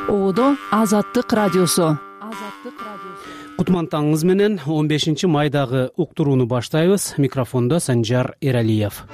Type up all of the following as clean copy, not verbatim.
Одо Азаттык радиосу. Кутман таңыңыз менен 15 майдагы уктурууну баштайбыз. Микрофондо Санжар Эралиев.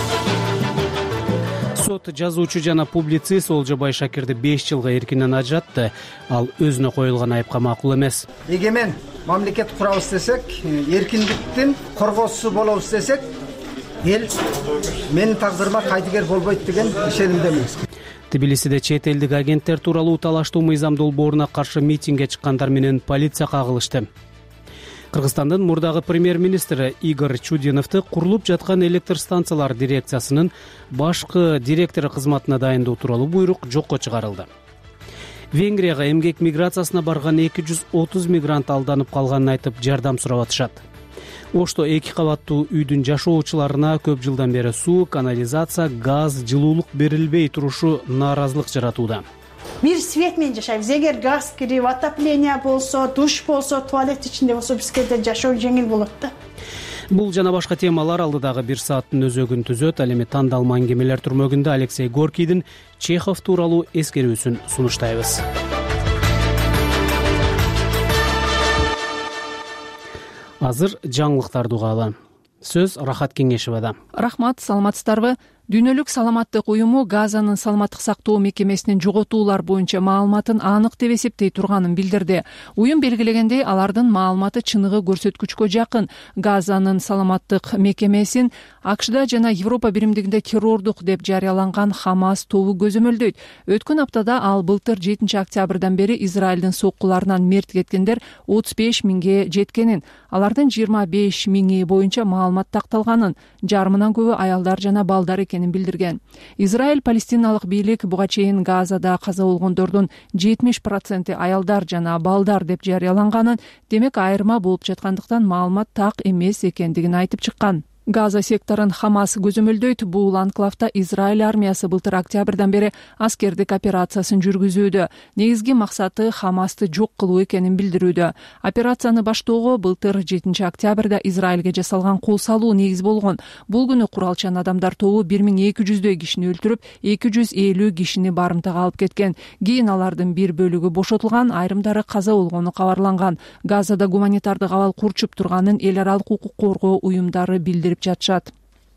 Сот жазуучу жана публицист Олжобай Шакирди 5 жылга эркинен ажыратты. Ал өзүнө коюлган айыпка макул эмес. Эгемен мамлекет курабыз десек, эркиндиктин коргоосу болобуз десек, эл менин тагдырыма кайдыгер болбойт деген ишенимдемин. Тбилисиде чет элдик агенттер тууралуу талаштуу мыйзам долбооруна каршы митингге чыккандар менен полиция кагылышты. Кыргызстандын мурдагы премьер-министри Игорь Чудиновду курулуп жаткан электр станциялар дирекциясынын башкы директору кызматына дайындоо тууралуу буйрук жокко чыгарылды. Венгрияга эмгек миграциясына барган 230 мигрант алданып калганын айтып жардам сурап атышат. Ошто 2 кабаттуу үйдүн жашоочуларына көп жылдан бери суу, канализация, газ, жылуулук берилбей турушу нааразылык жаратууда. Бир свет менен жашайбыз. Эгер газ кирип, отопление болсо, душ болсо, туалет ичинде болсо бизге да жашоо жеңил болот да. Бул жана башка темалар алдыдагы 1 сааттын өзөгүн түзөт. Ал эми тандалма аңгемелер түрмөгүндө Алексей Горкийдин Чехов тууралуу эскерүүсүн сунуштайбыз. Азыр жаңылыктарды угалы. Сөз Рахат Кеңешевада. Рахмат, саламатсыздарбы? Дүйнөлүк саламаттык уюму Газанын саламаттык сактоо мекемесинин жоготуулар боюнча маалыматын анык деп эсептей турганын билдирди. Уюм белгилегендей, алардын маалыматы чыныгы көрсөткүчкө жакын. Газанын саламаттык мекемесин АКШда жана Европа биримдигинде террордук деп жарыяланган Хамас тобу көзөмөлдөйт. Өткөн аптада ал былтыр 7 октябрдан бери Израилдин соккуларынан мерт кеткендер 35 миңге жеткенин, алардын 25 миңи боюнча маалымат такталганын, жарымынан көбү аялдар жана балдар билдирген. Израиль палестиналык бийлик буга чейин Газада каза болгондордун 70% аялдар жана балдар деп жарыяланганын, демек айырма болуп жаткандыктан маалымат так эмес экендигин айтып чыккан. Газа секторун Хамас көзөмөлдөйт. Бул анклавда Израиль армиясы былтыр октябрдан бери аскердик операциясын жүргүзүүдө. Негизги максаты Хамасты жок кылуу экенин билдирүүдө. Операцияны баштоого былтыр 7 октябрда Израилге жасалган кол салуу негиз болгон. Бул күнү куралчан адамдар тобу 1200дөй кишини өлтүрүп, 250 кишини барымтага алып кеткен. Кийин алардын бир бөлүгү бошотулган, айрымдары каза болгону кабарланган. Газада гуманитардык абал курчуп турганын эл аралык укук коргоо уюмдары билдирип жатышат.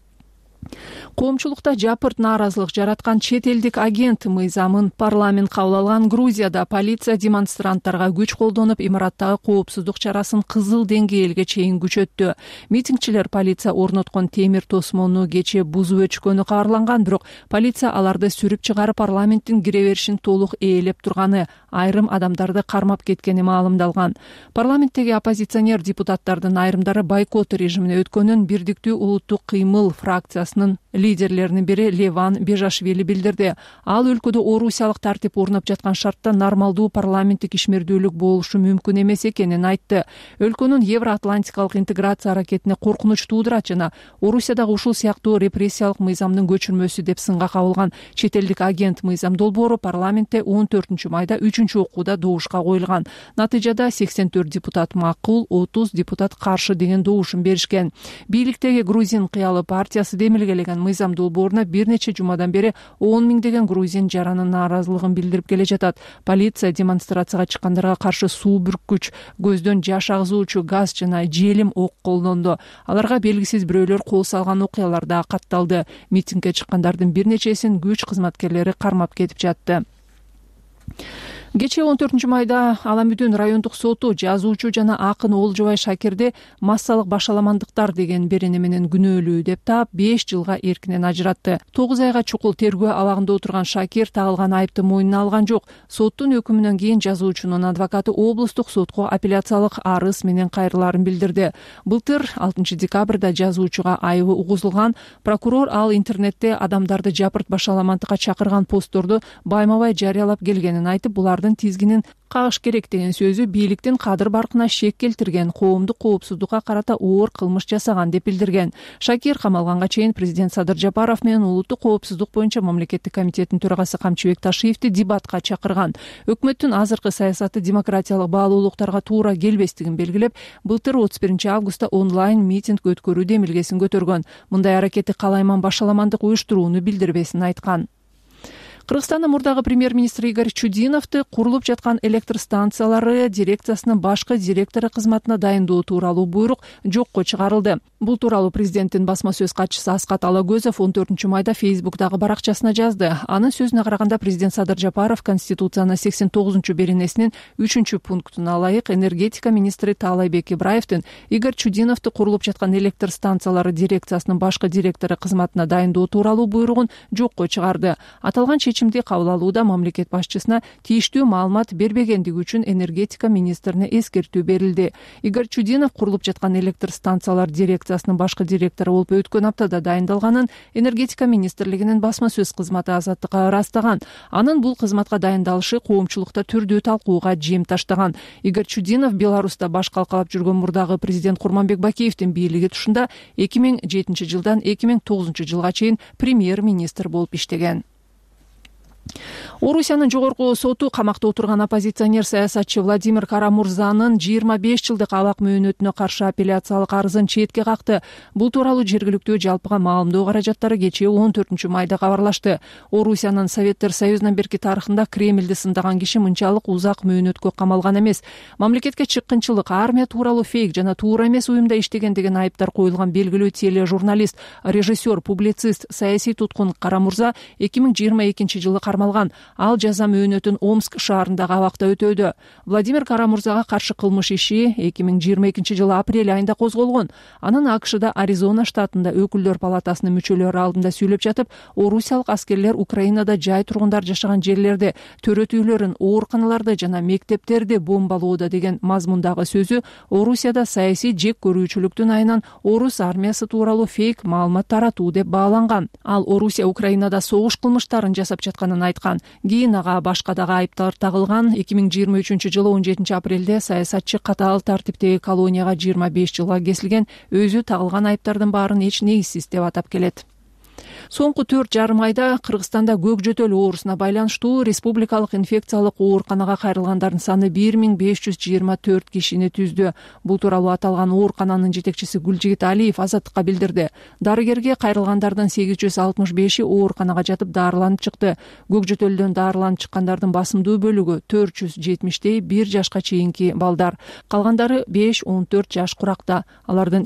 Коомчулукта жапырт нааразылык жараткан чет элдик агент мыйзамын парламент кабыл алган. Грузияда полиция демонстранттарга күч колдонуп, имараттагы коопсуздук чарасын кызыл деңгээлге чейин күчөттү. Митингчилер полиция орноткон темир тосмону кече бузуп өчкөнү кабарланган, бирок полиция аларды сүрүп чыгарып парламенттин кире беришин толук ээлеп турганы, айрым адамдарды кармап кеткени маалымдалган. Парламенттеги оппозиционер депутаттардын айрымдары бойкот режимине өткөнүн Бирдиктүү улуттук кыймыл фракциясынын лидерлеринин бири Леван Бежашвили билдирди. Ал өлкөдө орусиялык тартип орнап жаткан шартта нормалдуу парламенттик ишмердүүлүк болушу мүмкүн эмес экенин айтты. Өлкөнүн евроатлантикалык интеграция аракетине коркунуч туудурат жана Орусиядагы ушул сыяктуу репрессиялык мыйзамдын көчүрмөсү деп сынга кабылган чет элдик агент мыйзам долбоору парламентте 14 майда 3-окууда добушка коюлган. Натыйжада 84 депутат макул, 30 депутат каршы деген добушун беришкен. Бийликтеги Грузин кыялы партиясы демилгелеген мыйзам долбооруна бир нече жумадан бери 10 миңдеген грузин жаранын нааразылыгын билдирип келе жатат. Полиция демонстрацияга чыккандарга каршы суу бүрккүч, көздөн жаш агызуучу газ жана желим ок колдонду. Аларга белгисиз бирөөлөр кол салган окуялар да катталды. Митингге чыккандардын бир нечесин күч кызматкерлери кармап кетип жатты. Кечээ 14 майда Аламүдүн райондук соту жазуучу жана акын Олжобай Шакирди массалык башаламандыктар деген берени менен күнөөлүү деп таап 5 жылга эркинен ажыратты. 9 айга чукул тергөө абагында отурган Шакир тагылган айыпты мойнуна алган жок. Соттун өкүмүнөн кийин жазуучунун адвокаты облустук сотко апелляциялык арыз менен кайрыларын билдирди. Былтыр 6 декабрда жазуучуга айыбы угузулган. Прокурор ал интернетте адамдарды жапырт башаламандыкка чакырган постторду байма-бай жарыялап келгенин айтып, булардын тизгинин кагыш керек деген сөзү бийликтин кадыр баркына шек келтирген, коомдук коопсуздукка карата оор кылмыш жасаган деп билдирген. Шакир камалганга чейин президент Садыр Жапаров менен улуттук коопсуздук боюнча мамлекеттик комитеттин төрагасы Камчыбек Ташиевди дебатка чакырган. Өкмөттүн азыркы саясаты демократиялык баалуулуктарга туура келбестигин белгилеп, былтыр 31 августта онлайн митинг өткөрүү демилгесин көтөргөн. Мындай аракети калайман башаламандык уюштурууну билдирбесин айткан. Кыргызстандын мурдагы премьер-министри Игорь Чудиновду курулуп жаткан электр станциялары дирекциясынын башкы директору кызматына дайындоо тууралуу буйрук жокко чыгарылды. Бул тууралуу президенттин басма сөз катчысы Аскат Алагөзов 14-майда Facebook'тагы баракчасына жазды. Анын сөзүнө караганда президент Садыр Жапаров Конституциянын 89-беренесинин 3-пунктуна ылайык энергетика министри Таалайбек Ибраевдин Игорь Чудиновду курулуп жаткан электр станциялары дирекциясынын башкы директору кызматына дайындоо тууралуу буйругун жокко чыгарды. Аталган чечимди кабыл алууда мамлекет башчысына тийиштүү маалымат бербегендиги үчүн энергетика министрине эскертүү берилди. Игорь Чудинов курулуп жаткан электр станциялар дирекциясынын башкы директору болуп өткөн аптада дайындалганын энергетика министрлигинин басма сөз кызматы Азаттыкка ырастаган. Анын бул кызматка дайындалышы коомчулукта түрдүү талкууга жем таштаган. Игорь Чудинов Беларуста баш калкалап жүргөн мурдагы президент Курманбек Бакиевдин бийлиги тушунда 2007 жылдан 2009 жылга чейин премьер-министр болуп иштеген. Орусиянын жогорку соту камакта отурган оппозиционер саясатчы Владимир Карамурзанын 25 жылдык абак мөөнөтүнө каршы апелляциялык арызын четке какты. Бул тууралуу жергиликтүү жалпыга маалымдоо каражаттары кечээ 14-майда кабарлашты. Орусиянын Советтер Союзунан берки тарыхында Кремлди сындаган киши мынчалык узак мөөнөткө камалган эмес. Мамлекетке чыккынчылык, армия тууралуу фейк жана туура эмес уюмда иштеген деген айыптар коюлган белгилүү тележурналист, режиссер, публицист, саясий туткун Карамурза 2022 жылы кармалган. Ал жаза мөөнөтүн Омск шаарындагы абакта өтөөдө. Владимир Карамурзага каршы кылмыш иши 2022 жылы апрель айында козголгон. Анын АКШда Аризона штатында өкүлдөр палатасынын мүчөлөрү алдында сүйлөп жатып, орусиялык аскерлер Украинада жай тургундар жашаган жерлерде төрөт үйлөрүн, ооруканаларды жана мектептерди бомбалоодо деген мазмундагы сөзү Орусияда саясий жек көрүүчүлүктүн айынан орус армиясы тууралуу фейк маалымат таратуу деп бааланган. Ал Орусия Украинада согуш кылмыштарын жасап жатканын айткан. Кийин ага башка дагы айыптар тагылган. 2023 жылы 17 апрелде саясатчы катаал тартиптеги колонияга 25 жылга кесилген. Өзү тагылган айыптардын баарын эч негизсиз деп атап келет. Соңку 4,5 айда Кыргызстанда көк жөтөл оорусуна байланыштуу республикалык инфекциялык ооруканага кайрылгандардын саны 1524 кишини түздү. Бул тууралуу аталган оорукананын жетекчиси Гүлжигит Алиев Азаттыкка билдирди. Дарыгерге кайрылгандардын 865и ооруканага жатып дарыланып чыкты. Көк жөтөлдөн дарыланып чыккандардын басымдуу бөлүгү 470 1 жашка чейинки балдар. Калгандары 5-14 жаш куракта. Алардын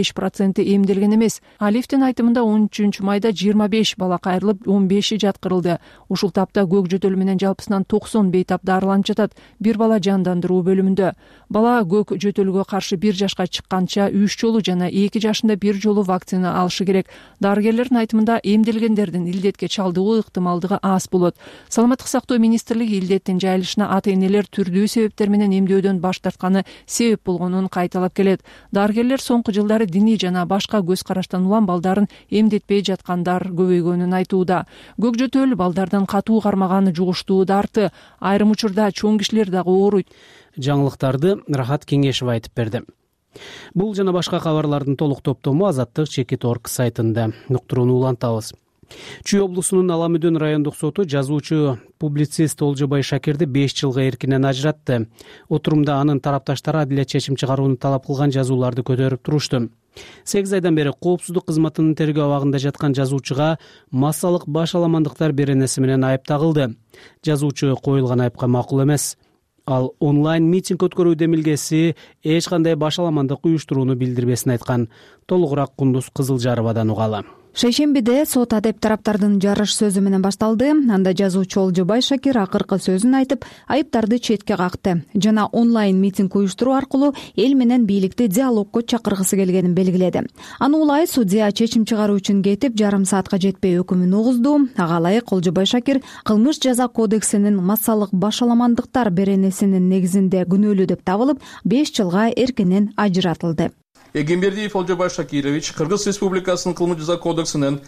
55% эмделген эмес. Алиевдин айтымында 13-майда 25 бала кайрылып, 15и жаткырылды. Ушул тапта көк жөтөл менен жалпысынан 90 бейтап дарыланып жатат. Бир бала жандандыруу бөлүмүндө. Бала көк жөтөлгө каршы 1 жашка чыкканча 3 жолу жана 2 жашында 1 жолу вакцина алышы керек. Дарыгерлердин айтымында эмделгендердин илдетке чалдыгуу ыктымалдыгы аз болот. Саламаттык сактоо министрлиги илдеттин жайылышына ата-энелер түрдүү себептер менен эмдөөдөн баш тартканы себеп болгонун кайталап келет. Дарыгерлер соңку жылдары диний жана башка көз караштан улам балдарын эмдетпей жаткандар көбөйгөнүн айтууда. Көк жөтөл балдардан катуу кармаганы жугуштуу дарты. Айрым учурда чоң кишилер дагы ооруйт. Жаңылыктарды Рахат Кеңешева айтып берди. Бул жана башка кабарлардын толук топтому Азаттык.org сайтында. Уктурууну улантабыз. Чүй облусунун Ала Мөдөн райондук соту жазуучу публицист Олжобай Шакирди 5 жылга эркинен ажыратты. Отурумда анын тарапташтары адилет чечим чыгарууну талап кылган жазууларды көтөрүп турушту. 8 айдан бери коопсуздук кызматынын тергөө абагында жаткан жазуучуга массалык башаламандыктар беренеси менен айып тагылды. Жазуучу коюлган айыпка макул эмес. Ал онлайн митинг өткөрүү демилгеси эч кандай башаламандык уюштурууну билдирбесин айткан. Толугураак Кундуз Кызылжарыбадан угалы. Шейшембиде сот адеп тараптардын жарыш сөзү менен башталды. Анда жазуучу Олжобай Шакир акыркы сөзүн айтып, айыптарды четке какты жана онлайн митинг уюштуруу аркылуу эл менен бийликти диалогко чакыргысы келгенин белгиледи. Аны улай судья чечим чыгаруу үчүн кетип, жарым саатка жетпей өкүмүн угузду. Ага ылайык Олжобай Шакир кылмыш жаза кодексинин массалык башаламандыктар беренесинин негизинде күнөөлүү деп табылып, 5 жылга эркинен ажыратылды. Эгембердиев Олжобай Шакирович Кыргыз Республикасынын кылмыш жаза кодексинин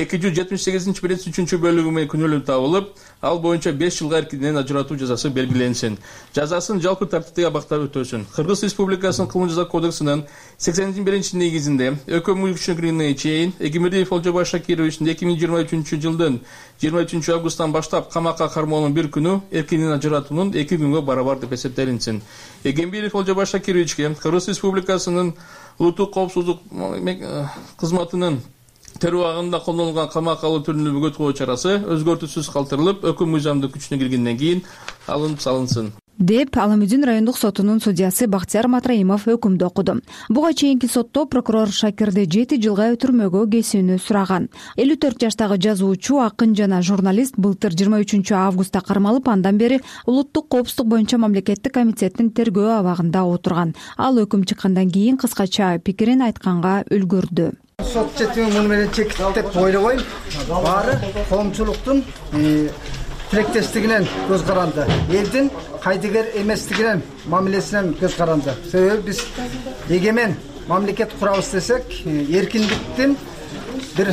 278-биринчи 3 бөлүгү менен күнөөлүү табылып, ал боюнча 5 жылга эркинен ажыратуу жазасы белгиленсин. Жазасын жалпы тартиптеги абакта өтөсүн. Кыргыз Республикасынын кылмыш жаза кодексинин 81-биринчи негизинде өкмө күчүнө чейин Эгембердиев Олжобай Шакировичтин 2023 жылдын 23 августтан баштап камакка кармоонун бир күнү эркинен ажыратуунун 2 күнгө барабар деп эсептелинсин. Эгембердиев Олжобай Шакировичке Кыргыз Республикасынын улуттук коопсуздук кызматынын террор убагында колдонулган камакка алуу түрүндө бөгөт чарасы өзгөртүүсүз калтырылып, өкүм мыйзамдык күчүнө киргенден кийин алынып салынсын деп Ала Мудин райондук сотунун судьясы Бактияр Матраимов өкүмдү окуду. Буга чейинки сотто прокурор Шакирди 7 жылга түрмөгө кесүүнү сураган. 54 жаштагы жазуучу, акын жана журналист былтыр 23 августта кармалып, андан бери улуттук коопсуздук боюнча мамлекеттик комитеттин тергөө абагында отурган. Ал өкүм чыккандан кийин кыскача пикирин айтканга үлгүрдү. Сот четими муну менен чектик деп ойлобойм. Баары коомчулуктун тилектештигинен көз каранды, элдин кайдыгер эместигинен мамилесинен көз каранды. Себеби биз эгемен мамлекет курабыз десек, эркиндиктин бир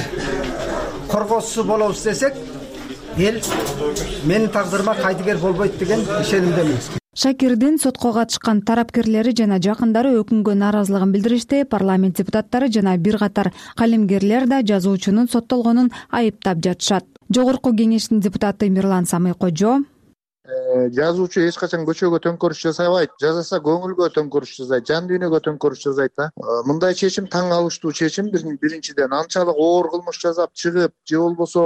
коргоосу болобуз десек, эл менин тагдырыма кайдыгер болбойт деген ишенимдемин. Шакирдин сотко катышкан тарапкерлери жана жакындары өкүмгө нааразылыгын билдиришти. Парламент депутаттары жана бир катар калемгерлер да жазуучунун соттолгонун айыптап жатышат. Жогорку кеңештин депутаты Мирлан Самый-Кожо жазуучу эч качан көчөгө төңкөрүш жасабайт, жасаса көңүлгө төңкөрүш жасайт, жан дүйнөгө төңкөрүш жасайт да. Мындай чечим таң калыштуу чечим. Биринчиден анчалык оор кылмыш жасап чыгып, же болбосо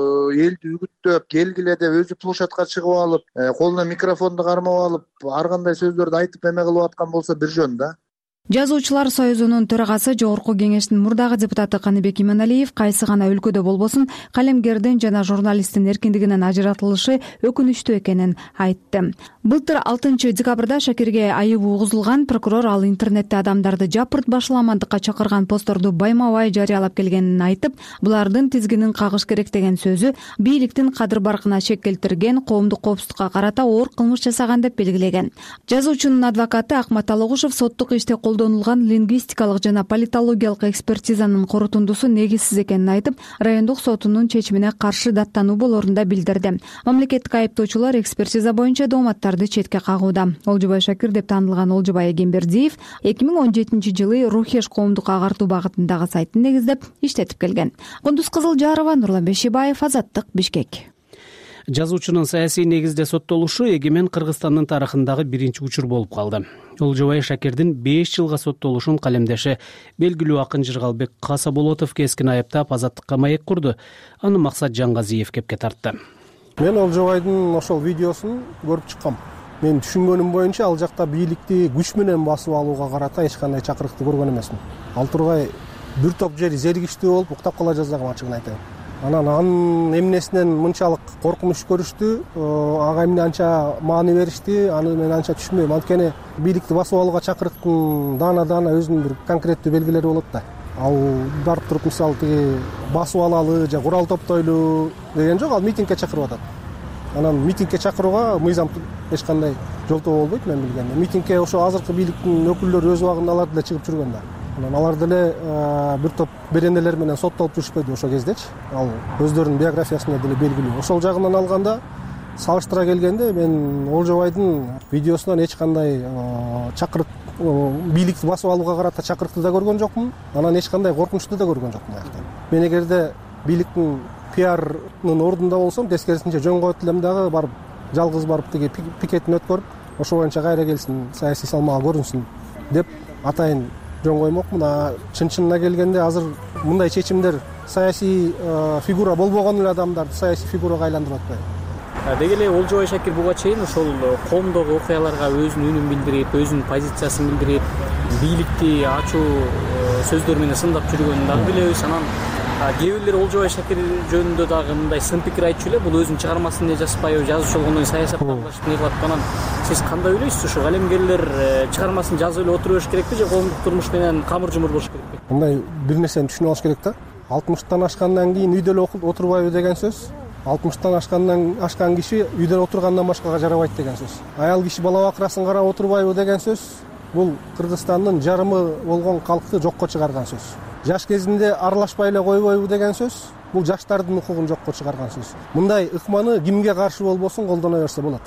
элди үгүттөп, келгиле деп өзү площадка чыгып алып, колуна микрофонду кармап алып, ар кандай сөздөрдү айтып эме кылып аткан болсо бир жөн да. Жазуучулар союзунун төрагасы, жогорку кеңештин мурдагы депутаты Каныбек Иманалиев кайсы гана өлкөдө болбосун калемгердин жана журналисттин эркиндигинен ажыратылышы өкүнүчтүү экенин айтты. Былтыр 6 декабрда Шакирге айыбы угузулган. Прокурор ал интернетте адамдарды жапырт башаламандыкка чакырган постторду байма-бай жарыялап келгенин айтып, булардын тизгинин кагыш керек деген сөзү бийликтин кадыр-баркына шек келтирген, коомдук коопсуздукка карата оор кылмыш жасаган деп белгилеген. Жазуучунун адвокаты Акмат Алыгушев соттук иште колдонулган лингвистикалык жана политологиялык экспертизанын корутундусу негизсиз экенин айтып, райондук сотунун чечимине каршы даттануу болоорун да билдирди. Мамлекеттик айыптоочулар экспертиза боюнча дооматтарды четке кагууда. Олжобай Шакир деп таанылган Олжобай Эгембердиев 2017 жылы Рухеш коомдук агартуу багытындагы сайтын негиздеп иштетип келген. Кундуз Кызылжарова, Нурлан Бешибаев, Азаттык, Бишкек. Жазуучунун саясий негизде соттолушу эгемен Кыргызстандын тарыхындагы биринчи учур болуп калды. Олжобай Шакирдин 5 жылга соттолушун калемдеши белгилүү акын Жыргалбек Касаболотов кескин айыптап Азаттыкка маек курду. Аны Максат Жаңгазиев кепке тартты. Мен Олжобайдын ошол видеосун көрүп чыккам. Мен түшүнгөнүм боюнча ал жакта бийликти күч менен басып алууга карата эч кандай чакырыкты көргөн эмесмин. Ал тургай бир топ жери зеригиштүү болуп уктап кала жаздаган, ачыгын айтайын. Анан анын эмнесинен мынчалык коркунуч көрүштү, ага эмне анча маани беришти, аны мен анча түшүнбөйм. Анткени бийликти басып алууга чакырыктын даана өзүнүн бир конкреттүү белгилери болот да. Ал барып туруп мисалы тиги басып алалы же курал топтойлу деген жок, ал митингге чакырып атат. Анан митингге чакырууга мыйзам эч кандай жолтоо болбойт мен билгенде. Митингге ошо азыркы бийликтин өкүлдөрү өз убагында алар деле чыгып жүргөн да. Анан алар деле бир топ беренелер менен соттолуп жүрүшпөйдү ошол кездечи. Ал өздөрүнүн биографиясында деле белгилүү. Ошол жагынан алганда, салыштыра келгенде мен Олжобайдын видеосунан эч кандай чакырык бийликти басып алууга карата чакырыкты да көргөн жокмун. Анан эч кандай коркунучту да көргөн жокмун аяктан. Мен эгерде бийликтин пиарынын ордунда болсом, тескерисинче жөн коет элем дагы, барып жалгыз барып тиги пикетин өткөрүп, ошо боюнча кайра келсин, саясий салмагы көрүнсүн деп атайын жөн коймокмун. Чын-чынына келгенде азыр мындай чечимдер саясий фигура болбогон эле адамдарды саясий фигурага айландырып атпайбы? Деги эле Олжобай Шакир буга чейин ошол коомдогу окуяларга өзүнүн үнүн билдирип, өзүнүн позициясын билдирип, бийликти ачуу сөздөр менен сындап жүргөнүн дагы билебиз. Анан кээ бирлер Олжобай Шакир жөнүндө дагы мындай сын пикир айтчу эле, бул өзүнүн чыгармасын эле жазбайбы, жазуучу болгондон кийин саясатка аралашып не кылат. Анан сиз кандай ойлойсуз? Ушу калемгерлер чыгармасын жазып эле отура бериш керекпи же коомдук турмуш менен камыр жумур болуш керекпи? Мындай бир нерсени түшүнүп алыш керек да. 60тан ашкандан кийин үйдө эле отурбайбы деген сөз. 60тан ашкан киши үйдө отургандан башкага жарабайт деген сөз. Аял киши бала бакырасын карап отурбайбы деген сөз. Бул Кыргызстандын жарымы болгон калкты жокко чыгарган сөз. Жаш кезинде аралашпай эле койбойбу деген сөз. Бул жаштардын укугун жокко чыгарган сөз. Мындай ыкманы кимге каршы болбосун колдоно берсе болот.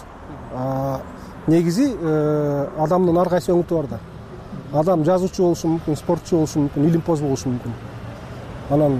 Негизи адамдын ар кайсы өңүтү бар да. Адам жазуучу болушу мүмкүн, спортчу болушу мүмкүн, илимпоз болушу мүмкүн. Анан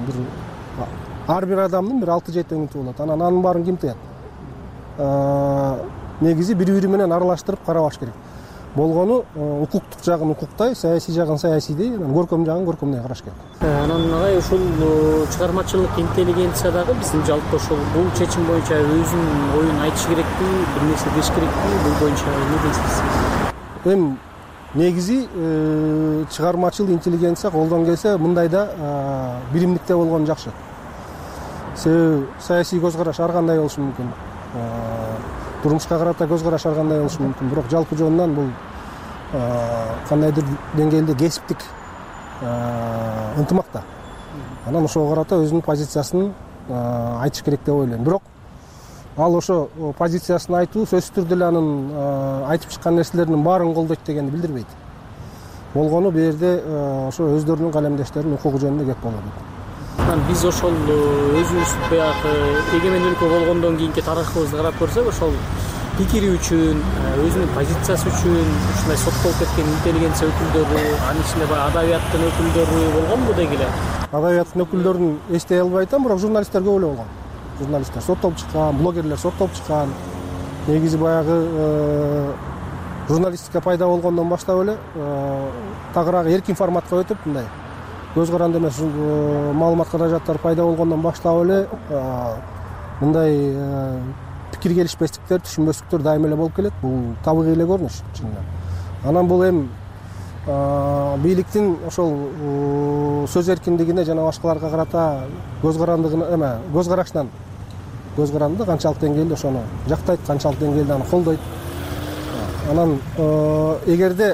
ар бир адамдын бир 6-7 өңүтү болот. Анан анын баарын ким тыят? Негизи бири-бири менен аралаштырып карабаш керек. болгону укуктук жагын укуктай, саясий жагын саясийдей, көркөм жагын көркөмдөй караш керек. Анан агай ушул чыгармачылык интеллигенция дагы биздин жалпы ошол бул чечим боюнча өзүнүн оюн айтыш керекпи, бир нерсе деш керекпи, бул боюнча эмне дейсиз? Эми негизи чыгармачыл интеллигенция колдон келсе мындайда биримдикте болгон жакшы. Себеби саясий көз караш ар кандай болушу мүмкүн. Турмушка карата көз караш ар кандай болушу мүмкүн. Бирок жалпы жонунан бул кандайдыр деңгээлде кесиптик ынтымакта. Анан ошого карата өзүнүн позициясын айтыш керек деп ойлойм. Бирок ал ошо позициясын айтуу сөзсүз түрдө эле анын айтып чыккан нерселеринин баарын колдойт дегенди билдирбейт. Болгону бул жерде ошо өздөрүнүн калемдештеринин укугу жөнүндө кеп болот. Биз ошол өзүбүз баягы эгемен өлкө болгондон кийинки тарыхыбызды карап көрсөк, ошол пикири үчүн, өзүнүн позициясы үчүн ушундай соттолуп кеткен интеллигенция өкүлдөрү, анын ичинде баягы адабияттын өкүлдөрү болгонбу деги эле? Адабияттын өкүлдөрүн эстей албай атам, бирок журналисттер көп эле болгон. Журналисттер соттолуп чыккан, блогерлер соттолуп чыккан. Негизи баягы журналистика пайда болгондон баштап эле тагыраагы эркин форматка өтүп, мындай көз каранды эмес маалымат каражаттары пайда болгондон баштап эле мындай пикир келишпестиктер, түшүнбөстүктөр дайыма эле болуп келет. Бул табигый эле көрүнүш чынында. Анан бул эми бийликтин ошол сөз эркиндигине жана башкаларга карата көз карашынан көз каранды канчалык деңгээлде ошону жактайт, канчалык деңгээлде аны колдойт. Анан эгерде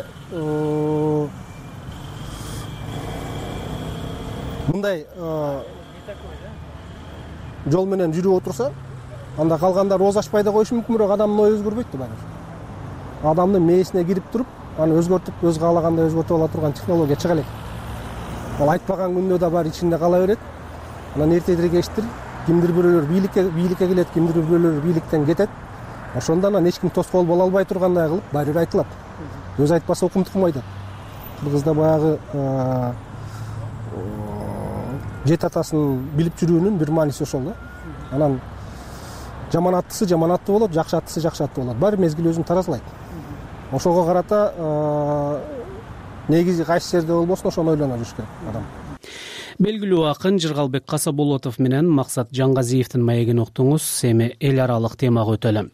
мындай жол менен жүрүп отурса, анда калгандар ооз ачпай да коюшу мүмкүн, бирок адамдын ою өзгөрбөйт да баары. Адамдын мээсине кирип туруп, аны өзгөртүп, өз каалагандай өзгөртүп ала турган технология чыга элек. Ал айтпаган күндө да бар ичинде кала берет. Анан эртедир кечтир кимдир бирөөлөр бийликке келет, кимдир бирөөлөр бийликтен кетет. Ошондо анан эч ким тоскоол боло албай тургандай кылып баары бир айтылат. Өз айтпаса укум тукум айтат. Кыргызда баягы жет атасын билип жүрүүнүн бир мааниси ошол да. Анан жаман аттысы жаман аттуу болот, жакшы аттысы жакшы аттуу болот. Баары мезгил өзүн таразалайт. Ошого карата негизи кайсы жерде болбосун ошону ойлоно жүрүш керек адам. Белгилүү акын Жыргалбек Касаболотов менен Максат Жангазиевдин маегин уктуңуз. Эми эл аралык темага өтөлүм.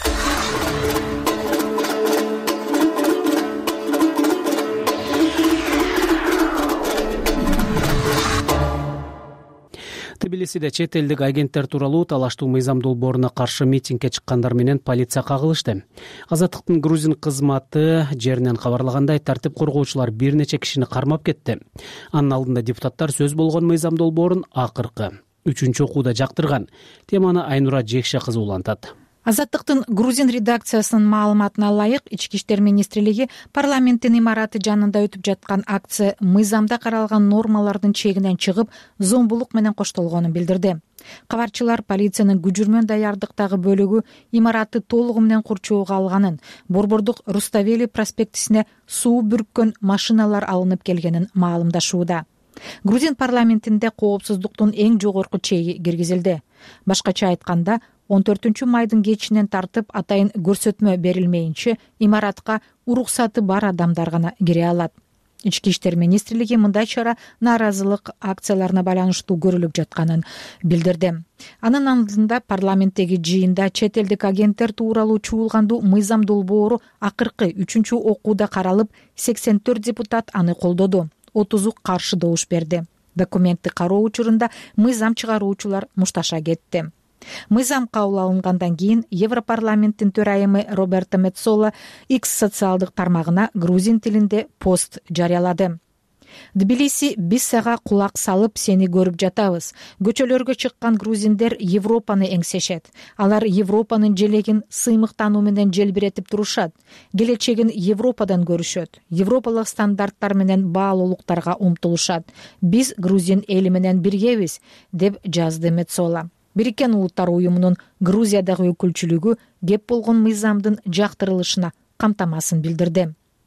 Тбилисиде чет элдик агенттер тууралуу талаштуу мыйзам долбооруна каршы митингге чыккандар менен полиция кагылышты. Азаттыктын грузин кызматы жеринен кабарлагандай, тартип коргоочулар бир нече кишини кармап кетти. Анын алдында депутаттар сөз болгон мыйзам долбоорун акыркы 3-чү окууда жактырган. Теманы Айнура Жекше кызы улантат. Азаттыктын грузин редакциясынын маалыматына ылайык, Ички иштер министрлиги парламенттин имараты жанында өтүп жаткан акция мыйзамда каралган нормалардын чегинен чыгып, зомбулук менен коштолгонун билдирди. Кабарчылар полициянын күжүрмөн даярдыктагы бөлүгү имаратты толугу менен курчоого алганын, Борбордук Руставели проспектисине суу бүрккөн машиналар алынып келгенин маалымдашууда. Грузин парламентинде коопсуздуктун эң жогорку чеги киргизилди. Башкача айтканда, 14 майдын кечинен тартып атайын көрсөтмө берилмейинче имаратка уруксаты бар адамдар гана кире алат. Ички иштер министрлиги мындай чара нааразылык акцияларына байланыштуу көрүлүп жатканын билдирди. Анын алдында парламенттеги жыйында чет элдик агенттер тууралуу чуулгандуу мыйзам долбоору акыркы 3-чү окууда каралып, 84 депутат аны колдоду, 30 каршы добуш берди. Документти кароо учурунда мыйзам чыгаруучулар мушташа кетти. Мыйзам кабыл алынгандан кийин Европарламенттин төрайымы Роберто Меццола X социалдык тармагына грузин тилинде пост жарыялады. Тбилиси, биз сага кулак салып сени көрүп жатабыз. Көчөлөргө чыккан грузиндер Европаны эңсешет. Алар Европанын желегин сыймыктануу менен желбиретип турушат. Келечегин Европадан көрүшөт. Европалык стандарттар менен баалуулуктарга умтулушат. Биз грузин эли менен биргебиз, деп жазды Меццола. Бириккен Улуттар уюмунун Грузиядагы өкүлчүлүгү кеп болгон мыйзамдын жактырылышына камтамасын билдирди.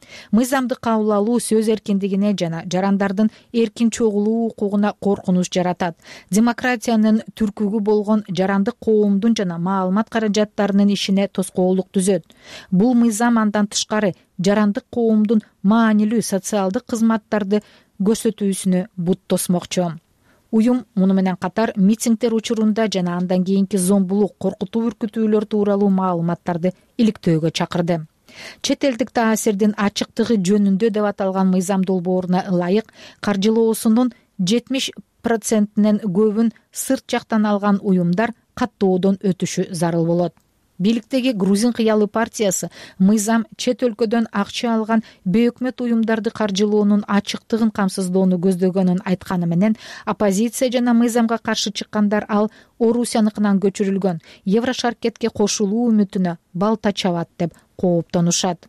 Мыйзамды кабыл алуу сөз эркиндигине жана жарандардын эркин чогулуу укугуна коркунуч жаратат. Демократиянын түркүгү болгон жарандык коомдун жана маалымат каражаттарынын ишине тоскоолдук түзөт. Бул мыйзам андан тышкары жарандык коомдун маанилүү социалдык кызматтарды көрсөтүүсүнө бут тосмокчу. Уюм муну менен катар митингдер учурунда жана андан кийинки зомбулук, коркутуу үркүтүүлөр тууралуу маалыматтарды иликтөөгө чакырды. Чет элдик таасирдин ачыктыгы жөнүндө деп аталган мыйзам долбооруна ылайык каржылоосунун 70%нен көбүн сырт жактан алган уюмдар каттоодон өтүшү зарыл болот. Бийликтеги Грузин кыялы партиясы мыйзам чет өлкөдөн акча алган бейөкмөт уюмдарды каржылоонун ачыктыгын камсыздоону көздөгөнүн айтканы менен, оппозиция жана мыйзамга каршы чыккандар ал Орусияныкынан көчүрүлгөн Еврошаркетке кошулуу үмүтүнө балта чабат деп кооптонушат.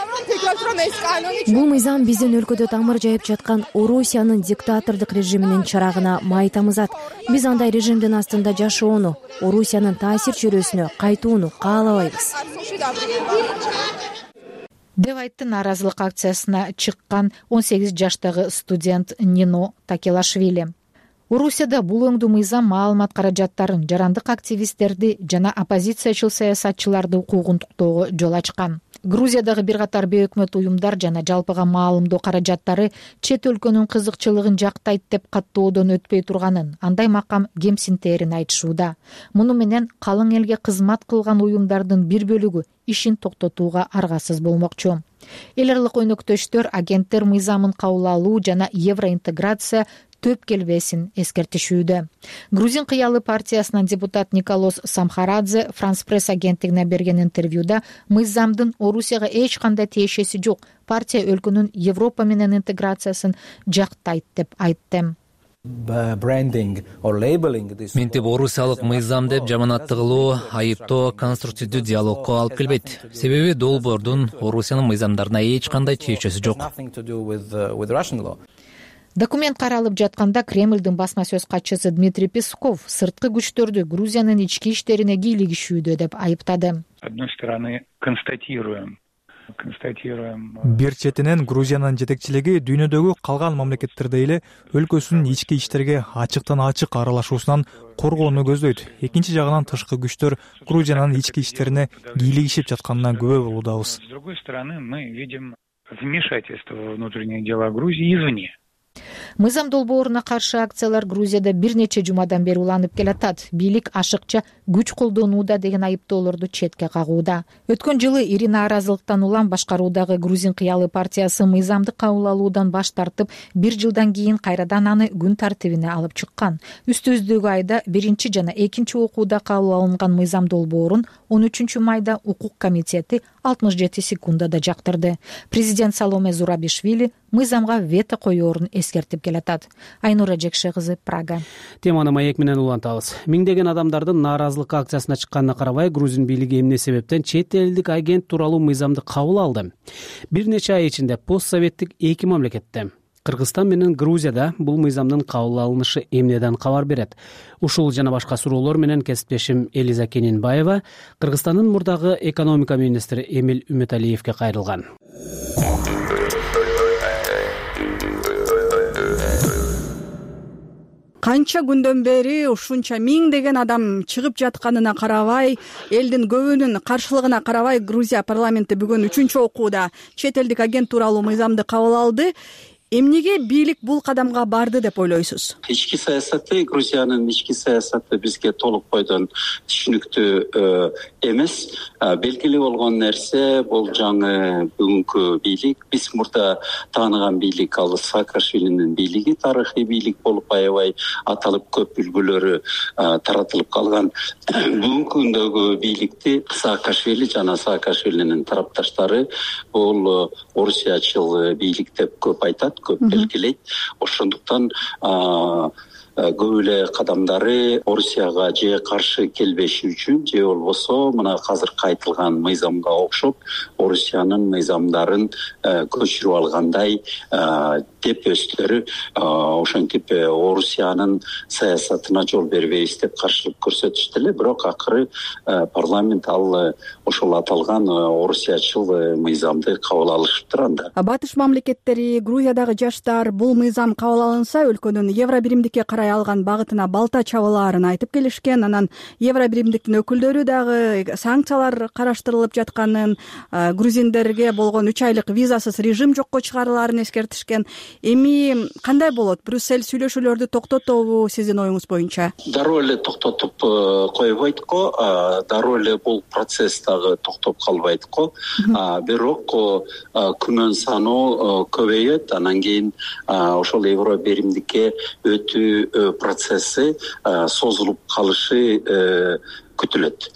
Бул мыйзам биздин өлкөдө тамыр жайып жаткан Орусиянын диктатордук режиминин чырагына май тамызат. Биз андай режимдин астында жашоону, Орусиянын таасир чөйрөсүнө кайтууну каалабайбыз. Деп айтты нааразылык акциясына чыккан 18 жаштагы студент Нино Такелашвили. Орусияда бул өңдүү мыйзам маалымат каражаттарын, жарандык активисттерди жана оппозициячыл саясатчыларды укугун туктоого жол ачкан. Грузиядагы бир катар бейөкмөт уюмдар жана жалпыга маалымдоо каражаттары чет өлкөнүн кызыкчылыгын жактайт деп каттоодон өтпөй турганын, андай макам кемсинтерин айтышууда. Муну менен калың элге кызмат кылган уюмдардын бир бөлүгү ишин токтотууга аргасыз болмокчу. Эл аралык өнөктөштөр агенттер мыйзамын кабыл алуу жана евроинтеграция төп келбесин эскертишүүдө. Грузин кыялы партиясынын депутат Николос Самхарадзе Франс пресс агенттигине берген интервьюда мыйзамдын Орусияга эч кандай тиешеси жок, партия өлкөнүн Европа менен интеграциясын жактайт деп айтты. Мынтип орусиялык мыйзам деп жаманаттык кылуу, айыптоо конструктивдүү диалогко алып келбейт. Себеби долбоордун Орусиянын мыйзамдарына эч кандай тиешеси жок. Документ каралып жатканда Кремлдин басма сөз катчысы Дмитрий Песков сырткы күчтөрдү Грузиянын ички иштерине кийлигишүүдө деп айыптады. С одной стороны, констатируем. Бир четинен Грузиянын жетекчилиги дүйнөдөгү калган мамлекеттердей эле өлкөсүнүн ички иштерге ачыктан ачык аралашуусунан коргоону көздөйт. Экинчи жагынан тышкы күчтөр Грузиянын ички иштерине кийлигишип жатканына күбө болуудабыз. С другой стороны, мы видим вмешательство во внутренние дела Грузии извне. Мыйзам долбооруна каршы акциялар Грузияда бир нече жумадан бери уланып келатат. Бийлик ашыкча күч колдонууда деген айыптоолорду четке кагууда. Өткөн жылы ири нааразылыктан улам башкаруудагы Грузин кыялы партиясы мыйзамды кабыл алуудан баш тартып, бир жылдан кийин кайрадан аны күн тартибине алып чыккан. Үстүбүздөгү айда биринчи жана экинчи окууда кабыл алынган мыйзам долбоорун 13 майда укук комитети 67 секундада жактырды. Президент Саломе Зурабишвили мыйзамга вето коёорун эскертип келатат. Айнура Жекше кызы, Прага. Теманы маек менен улантабыз. Миңдеген адамдардын нааразылык акциясына чыкканына карабай, грузин бийлиги эмне себептен чет элдик агент тууралуу мыйзамды кабыл алды? Бир нече ай ичинде постсоветтик эки мамлекетте Кыргызстан менен Грузияда бул мыйзамдын кабыл алынышы эмнеден кабар берет? Ушул жана башка суроолор менен кесиптешим Элиза Кенинбаева Кыргызстандын мурдагы экономика министри Эмил Үмүталиевге кайрылган. Канча күндөн бери ушунча миңдеген адам чыгып жатканына карабай, элдин көбүнүн каршылыгына карабай, Грузия парламенти бүгүн 3-окууда чет элдик агент тууралуу мыйзамды кабыл алды. Эмнеге бийлик бул кадамга барды деп ойлойсуз? Ички саясаты, Грузиянын ички саясаты бизге толук бойдон түшүнүктүү эмес. Белгилүү болгон нерсе бул жаңы бүгүнкү бийлик. Биз мурда тааныган бийлик ал Саакашвилинин бийлиги, тарыхый бийлик болуп аябай аталып көп үлгүлөрү таратылып калган. Бүгүнкү күндөгү бийликти Саакашвили жана Саакашвилинин тарапташтары бул орусиячыл бийлик деп көп айтат, көп белгилейт. Ошондуктан көп эле кадамдары Орусияга же каршы келбеши үчүн же болбосо мына азыркы айтылган мыйзамга окшоп Орусиянын мыйзамдарын көчүрүп алгандай деп өздөрү ошентип Орусиянын саясатына жол бербейбиз деп каршылык көрсөтүштү эле. Бирок акыры парламент ал ошол аталган орусиячыл мыйзамды кабыл алышыптыр. Анда батыш мамлекеттери, Грузиядагы жаштар бул мыйзам кабыл алынса өлкөнүн Евробиримдикке карай алган багытына балта чабылаарын айтып келишкен. Анан Евробиримдиктин өкүлдөрү дагы санкциялар караштырылып жатканын, грузиндерге болгон 3 айлык визасыз режим жокко чыгарылаарын эскертишкен. Эми кандай болот? Брюссель сүйлөшүүлөрдү токтотобу сиздин оюңуз боюнча? Дароо эле токтотуп койбойт го, дароо эле бул процесс дагы токтоп калбайт го. Бирок күнөн саноо көбөйөт. Анан кийин ошол Евробиримдикке өтүү процесси созулуп калышы күтүлөт.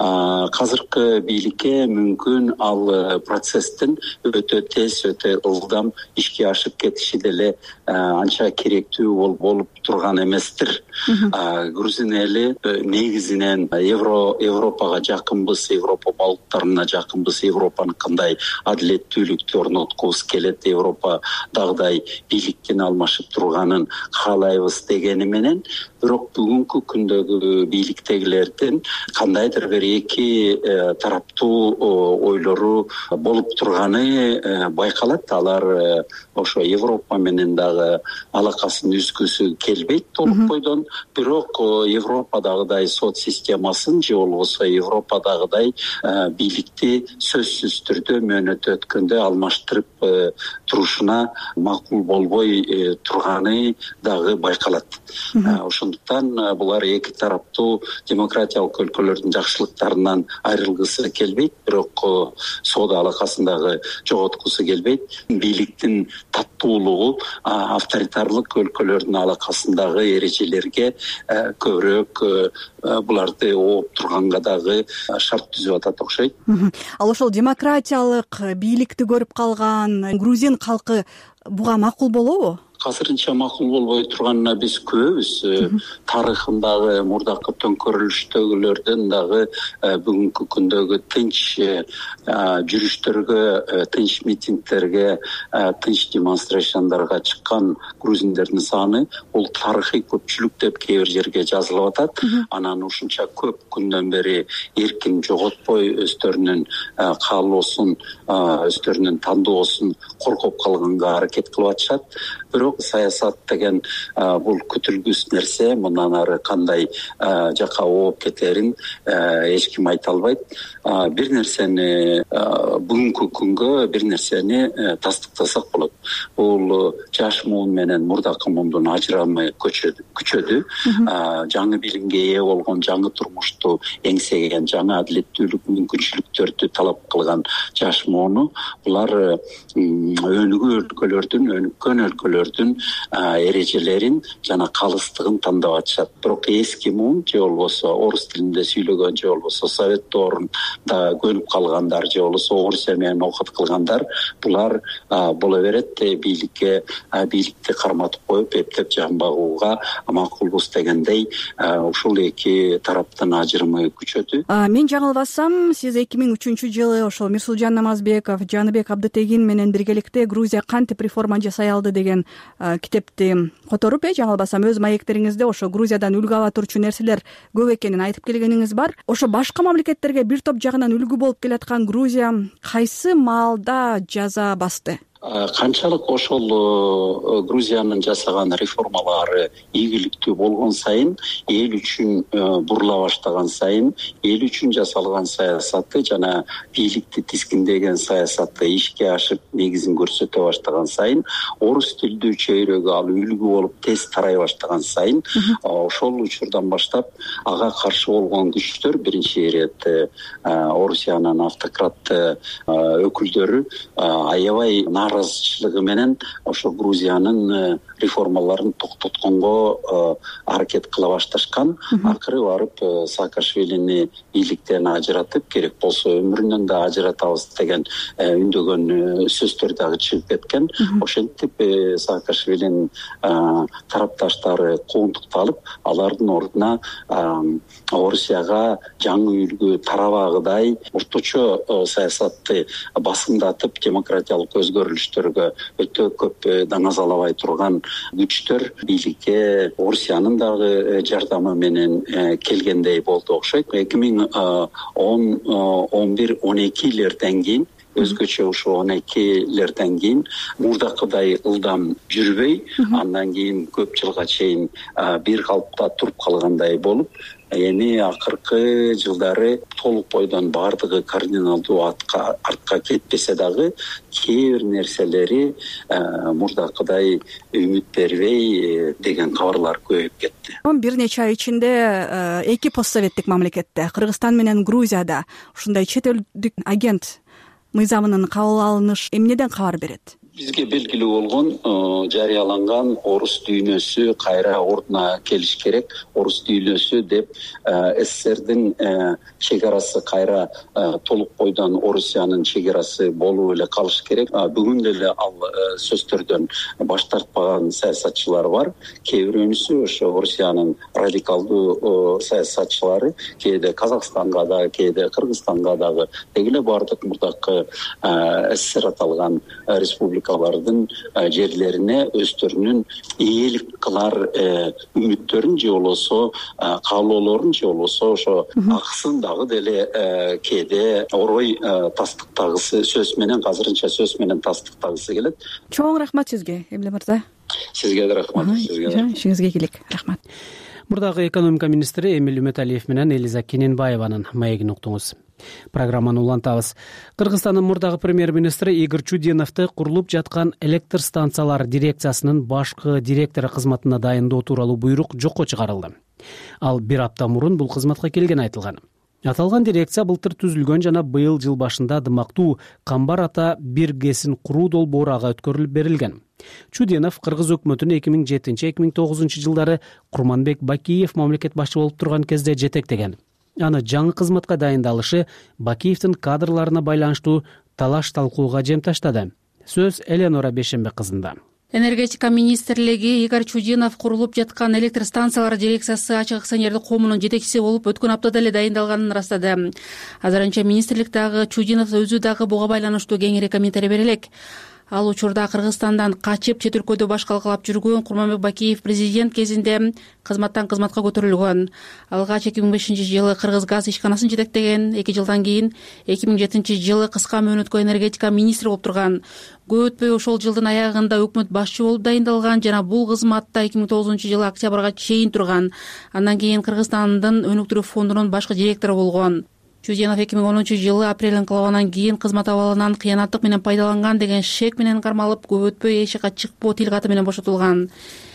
Азыркы бийликке мүмкүн ал процесстин өтө тез, өтө ылдам ишке ашып кетиши деле анча керектүү болуп турган эместир. Грузин эли негизинен Европага жакынбыз, Европа балыктарына жакынбыз, Европанын кандай адилеттүүлүктү орноткубуз келет, Европа дагыдай бийликтин алмашып турганын каалайбыз дегени менен, бирок бүгүнкү күндөгү бийликтегилердин кандайдыр бир эки тараптуу ойлору болуп турганы байкалат. Алар ошо Европа менен дагы алакасын үзгүсү келбейт толук бойдон, бирок Европадагыдай сот системасын же болбосо Европадагыдай бийликти сөзсүз түрдө мөөнөт өткөндө алмаштырып турушуна макул болбой турганы дагы байкалат. Ошондуктан булар эки тараптуу демократиялык өлкөлөрдүн жакшылыктарынан айрылгысы келбейт, бирок соода алакасын дагы жоготкусу келбейт. Бийликтин таттуулугу авторитарлык өлкөлөрдүн алакасындагы эрежелерге көбүрөөк буларды ооп турганга дагы шарт түзүп атат окшойт. Ал ошол демократиялык бийликти көрүп калган грузин калкы буга макул болобу? Азырынча макул болбой турганына биз күбөбүз. Тарыхындагы мурдакы төңкөрүлүштөгүлөрдөн дагы бүгүнкү күндөгү тынч жүрүштөргө, тынч митингдерге, тынч демонстрацияларга чыккан грузиндердин саны бул тарыхый көпчүлүк деп кээ бир жерге жазылып атат. Анан ушунча көп күндөн бери эркин жоготпой өздөрүнүн каалоосун, өздөрүнүн тандоосун коргоп калганга аракет кылып атышат. Бирок саясат деген бул күтүлгүс нерсе, мындан ары кандай жака ооп кетерин эч ким айта албайт. Бир нерсени бүгүнкү күнгө бир нерсени тастыктасак болот. Бул жаш муун менен мурдакы муундун ажырамы күчөдү. Жаңы билимге ээ болгон, жаңы турмушту эңсеген, жаңы адилеттүүлүк мүмкүнчүлүктөрдү талап кылган жаш мууну булар өнүгүү өлкөлөрдүн, өнүккөн өлкөлөрдүн эрежелерин жана калыстыгын тандап атышат. Бирок эски муун же болбосо орус тилинде сүйлөгөн, же болбосо совет доорунда көнүп калгандар, же болбосо Орусия менен окут кылгандар, булар боло берет, бийликти карматып коюп, эптеп жамбагууга макулбуз дегендей ушул эки тараптын ажырымы күчөдү. Мен жаңылбасам, сиз 2003-жылы ошол Мирсулжан Намазбеков, Жаныбек Абдытегин менен биргеликте Грузия кантип реформа жасай алды деген китепти которуп, жаңылбасам, өз маектериңизде ошо Грузиядан үлгү ала турчу нерселер көп экенин айтып келгениңиз бар. Ошо башка мамлекеттерге бир топ жагынан үлгү болуп келаткан Грузия кайсы маалда жаза басты? Канчалык ошол Грузиянын жасаган реформалары ийгиликтүү болгон сайын, эл үчүн бурула баштаган сайын, эл үчүн жасалган саясаты жана бийликти тискиндеген саясаты ишке ашып негизин көрсөтө баштаган сайын, орус тилдүү чөйрөгө ал үлгү болуп тез тарай баштаган сайын, ошол учурдан баштап ага каршы болгон күчтөр, биринчи ирет Орусиянын автократ өкүлдөрү аябай наразычылыгы менен ошо Грузиянын реформаларын токтотконго аракет кыла башташкан. Акыры барып Саакашвилини бийликтен ажыратып, керек болсо өмүрүнөн да ажыратабыз деген үндөгөн сөздөр дагы чыгып кеткен. Ошентип Саакашвилинин тарапташтары куугунтукталып, алардын ордуна Орусияга жаңы үлгү тарабагыдай орточо саясатты басымдатып, демократиялык өзгөрүлүштөргө өтө көп даңазалабай турган күчтөр бийликке Орусиянын дагы жардамы менен келгендей болду окшойт. 2011-12 кийин өзгөчө ошо 12 кийин мурдакыдай ылдам жүрбөй, андан кийин көп жылга чейин бир калыпта туруп калгандай болуп, эми акыркы жылдары толук бойдон баардыгы кардиналдуу артка кетпесе дагы кээ бир нерселери мурдакыдай үмүт бербей деген кабарлар көбөйүп кетти. Бир нече ай ичинде эки постсоветтик мамлекетте, Кыргызстан менен Грузияда ушундай чет элдик агент мыйзамынын кабыл алынышы эмнеден кабар берет? Бизге белгилүү болгон жарыяланган орус дүйнөсү кайра ордуна келиш керек. Орус дүйнөсү деп СССРдин чегарасы кайра толук бойдон Орусиянын чегарасы болуп эле калыш керек. Бүгүн деле ал сөздөрдөн баш тартпаган саясатчылар бар. Кээ бирөөнүсү ошо Орусиянын радикалдуу саясатчылары кээде Казакстанга да, кээде Кыргызстанга дагы дегеле бардык мурдакы СССР аталган республика жерлерине өздөрүнүн ээлик кылар үмүттөрүн же болбосо каалоолорун же болбосо ошо акысын дагы деле кээде орой тастыктагысы сөз менен, азырынча сөз менен тастыктагысы келет. Чоң рахмат сизге, Эмиле мырза. Сизге да рахмат. Ишиңизге ийгилик. Рахмат. Мурдагы экономика министри Эмиль Үмөталиев менен Элиза Кененбаеванын маегин уктуңуз. Программаны улантабыз. Кыргызстандын мурдагы премьер-министри Игорь Чудиновду курулуп жаткан электр станциялар дирекциясынын башкы директору кызматына дайындоо тууралуу буйрук жокко чыгарылды. Ал бир апта мурун бул кызматка келгени айтылган. Аталган дирекция былтыр түзүлгөн жана быйыл жыл башында дымактуу Камбар ата бир ГЭСин куруу долбоору ага өткөрүлүп берилген. Чудинов Кыргыз өкмөтүнүн 2007-2009 жылдары Курманбек Бакиев мамлекет башчы болуп турган кезде жетектеген. Аны жаңы кызматка дайындалышы Бакиевдин кадрларына байланыштуу талаш талкууга жем таштады. Сөз Эленора Бешембе кызында. Энергетика министрлиги Игорь Чудинов курулуп жаткан электр станциялар дирекциясы ачык акционердик коомунун жетекчиси болуп өткөн аптада эле дайындалганын ырастады. Азырынча министрлик дагы Чудинов өзү дагы буга байланыштуу кеңири комментарий берелек. Ал учурда Кыргызстандан качып чет өлкөдө баш калкалап жүргөн Курманбек Бакиев президент кезинде кызматтан кызматка көтөрүлгөн. Алгач 2005-жылы Кыргызгаз ишканасын жетектеген, 2 жылдан кийин 2007-жылы кыска мөөнөткө энергетика министри болуп турган. Көп өтпөй ошол жылдын аягында өкмөт башчы болуп дайындалган жана бул кызматта 2009-жылы октябрга чейин турган. Андан кийин Кыргызстандын өнүктүрүү фондунун башкы директору болгон. Чудинов 2010-жылы апрель инкылабынан кийин кызмат абалынан кыянаттык менен пайдаланган деген шек менен кармалып, көп өтпөй эшикка чыкпоо тил каты менен бошотулган.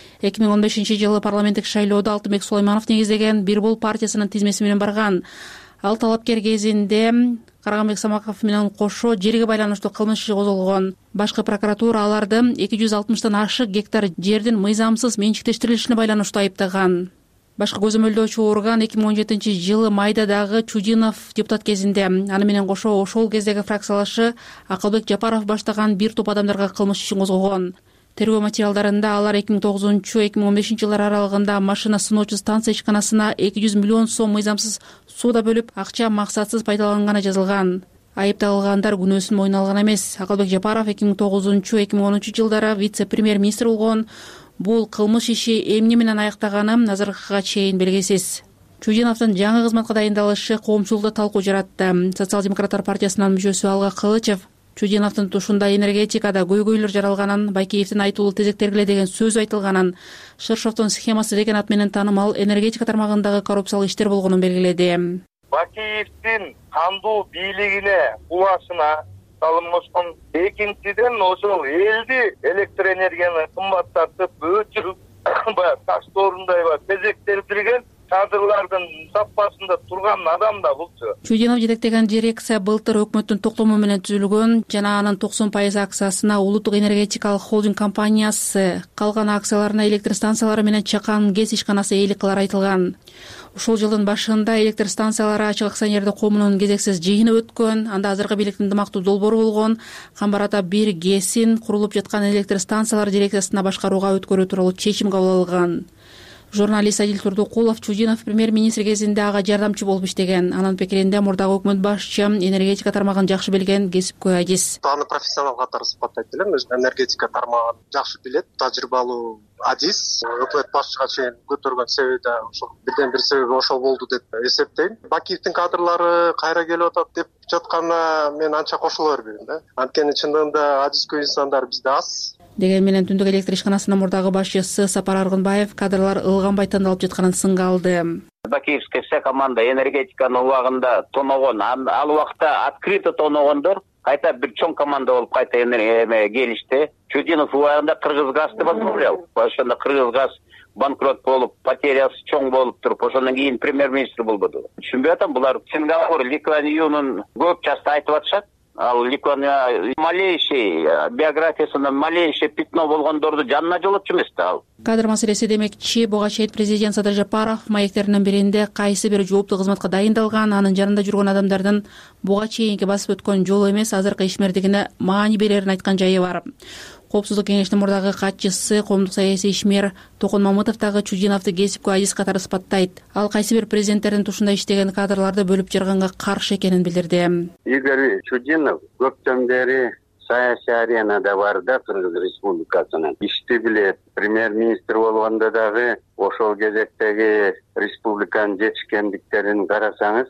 2015-жылы парламенттик шайлоодо Алтынбек Сулайманов негиздеген Бир Бол партиясынын тизмеси менен барган. Ал талапкер кезинде Карганбек Самаков менен кошо жерге байланыштуу кылмыш иши козголгон. Башкы прокуратура аларды 260 ашык гектар жердин мыйзамсыз менчиктештирилишине байланыштуу айыптаган. Башкы көзөмөлдөөчү орган 2017-жылы майда дагы Чудинов депутат кезинде, аны менен кошо ошол кездеги фракциялашы Акылбек Жапаров баштаган бир топ адамдарга кылмыш ишин козгогон. Тергөө материалдарында алар 2009-2015 жылдар аралыгында машина сыноочу станция ишканасына 200 миллион сом мыйзамсыз сууда бөлүп, акча максатсыз пайдаланганы жазылган. Айыпталгандар күнөөсүн мойнуна алган эмес. Акылбек Жапаров 2009-2010 жылдары вице-премьер-министр болгон. Бул кылмыш иши эмне менен аяктаганы азыркыга чейин белгисиз. Чудиновдун жаңы кызматка дайындалышы коомчулукта талкуу жаратты. Социал-демократтар партиясынын мүчөсү Алга Кылычев Чудиновдун тушунда энергетикада көйгөйлөр жаралганын, Бакиевдин айтуулуу тезектергиле деген сөз айтылганын, Шыршовдун схемасы деген ат менен таанымал энергетика тармагындагы коррупциялык иштер болгонун белгиледи. Бакиевдин кандуу бийлигине кулашына салынмашкан. Экинчиден ошол элди электр энергияны кымбаттатып, өчүрүп, таштоорундай кезектелдирген кадрлардын сапасында турган адам да булчу. Чудинов жетектеген дирекция былтыр өкмөттүн токтому менен түзүлгөн жана анын 90% акциясына Улуттук энергетикалык холдинг компаниясы, калган акцияларына электр станциялары менен Чакан ГЭС ишканасы ээлик кылары айтылган. Ушул жылдын башында электр станциялары ачык акционердик коомунун кезексиз жыйыны өткөн. Анда азыркы бийликтин дымактуу долбоору болгон. Камбарата 1 ГЭСин курулуп жаткан электр станциялар дирекциясына башкарууга өткөрүү тууралуу чечим кабыл алынган. Журналист Адил Турдукулов Чудинов премьер-министр кезинде ага жардамчы болуп иштеген. Анын пикиринде мурдагы өкмөт башчы энергетика тармагын жакшы билген кесипкөй адис. Аны профессионал катары сыпаттайт элем. Энергетика тармагын жакшы билет, тажрыйбалуу адис. Өкмөт башчыга чейин көтөргөн себеби да ошол бирден бир себеби ошол болду деп эсептейм. Бакиевдин кадрлары кайра келип атат деп жатканына мен анча кошула бербейм да. Анткени чындыгында адискөй инсандар бизде аз. Деген менен Түндүк электр ишканасынын мурдагы башчысы Сапар Аргынбаев кадрлар ылганбай тандалып жатканын сынга алды. Бакиевская вся команда энергетиканын убагында тоногон, ал убакта открыто тоногондор кайта бир чоң команда болуп кайта келишти. Чудинов убагында Кыргызгазды возглавлял. Ошондо Кыргызгаз банкрот болуп, потерясы чоң болуп туруп, ошондон кийин премьер-министр болбоду. Түшүнбөй атам, булар Сингапур, Ликванюнун көп часто айтып атышат. Ал Ликван малейший биографиясында малейший пятно болгондорду жанына жолотчу эмес да ал. Кадр маселеси демекчи, буга чейин президент Садыр Жапаров маектеринин биринде кайсы бир жооптуу кызматка дайындалган, анын жанында жүргөн адамдардын буга чейинки басып өткөн жолу эмес, азыркы ишмердигине маани берерин айткан жайы бар. Коопсуздук кеңештин мурдагы катчысы, коомдук саясий ишмер Токон Мамытов дагы Чудиновду кесипкөй адис катары сыпаттайт. Ал кайсы бир президенттердин тушунда иштеген кадрларды бөлүп жарганга каршы экенин билдирди. Игорь Чудинов көптөн бери саясий аренада бар да, Кыргыз Республикасынын ишти билет. Премьер-министр болгондо дагы ошол кезектеги республиканын жетишкендиктерин карасаңыз,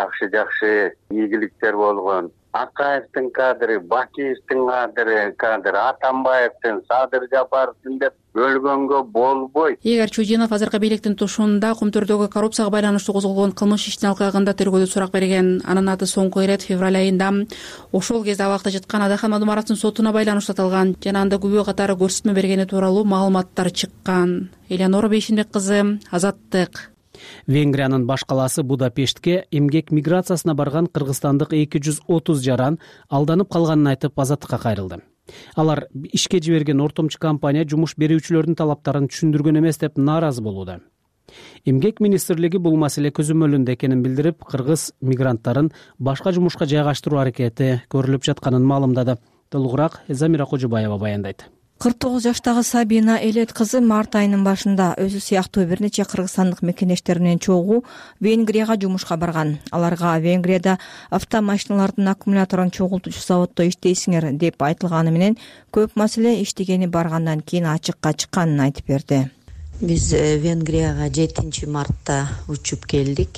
жакшы ийгиликтер болгон. Акаевдин кадры, Бакиевдин кадры, Атамбаевдин, Садыр Жапаровдун деп бөлгөнгө болбойт. Игорь Чудинов азыркы бийликтин тушунда Кумтөрдөгү коррупцияга байланыштуу козголгон кылмыш иштин алкагында тергөдө сурак берген. Анын аты соңку ирет февраль айында ошол кезде абакта жаткан Адахан Мадумаровдун сотуна байланыштуу аталган жана анда күбө катары көрсөтмө бергени тууралуу маалыматтар чыккан. Элеонора Бейшинбек кызы, Азаттык. Венгриянын баш калаасы Будапештке эмгек миграциясына барган кыргызстандык 230 жаран алданып калганын айтып Азаттыкка кайрылды. Алар ишке жиберген ортомчу компания жумуш берүүчүлөрдүн талаптарын түшүндүргөн эмес деп нааразы болууда. Эмгек министрлиги бул маселе көзөмөлүндө экенин билдирип, кыргыз мигранттарын башка жумушка жайгаштыруу аракети көрүлүп жатканын маалымдады. Толугураак Замира Кожубаева баяндайт. 49 жаштагы Сабина Элет кызы март айынын башында өзү сыяктуу бир нече кыргызстандык мекенештер менен чогуу Венгрияга жумушка барган. Аларга Венгрияда автомашиналардын аккумуляторун чогултуучу заводдо иштейсиңер деп айтылганы менен көп маселе иштегени баргандан кийин ачыкка чыкканын айтып берди. Биз Венгрияга 7 мартта учуп келдик.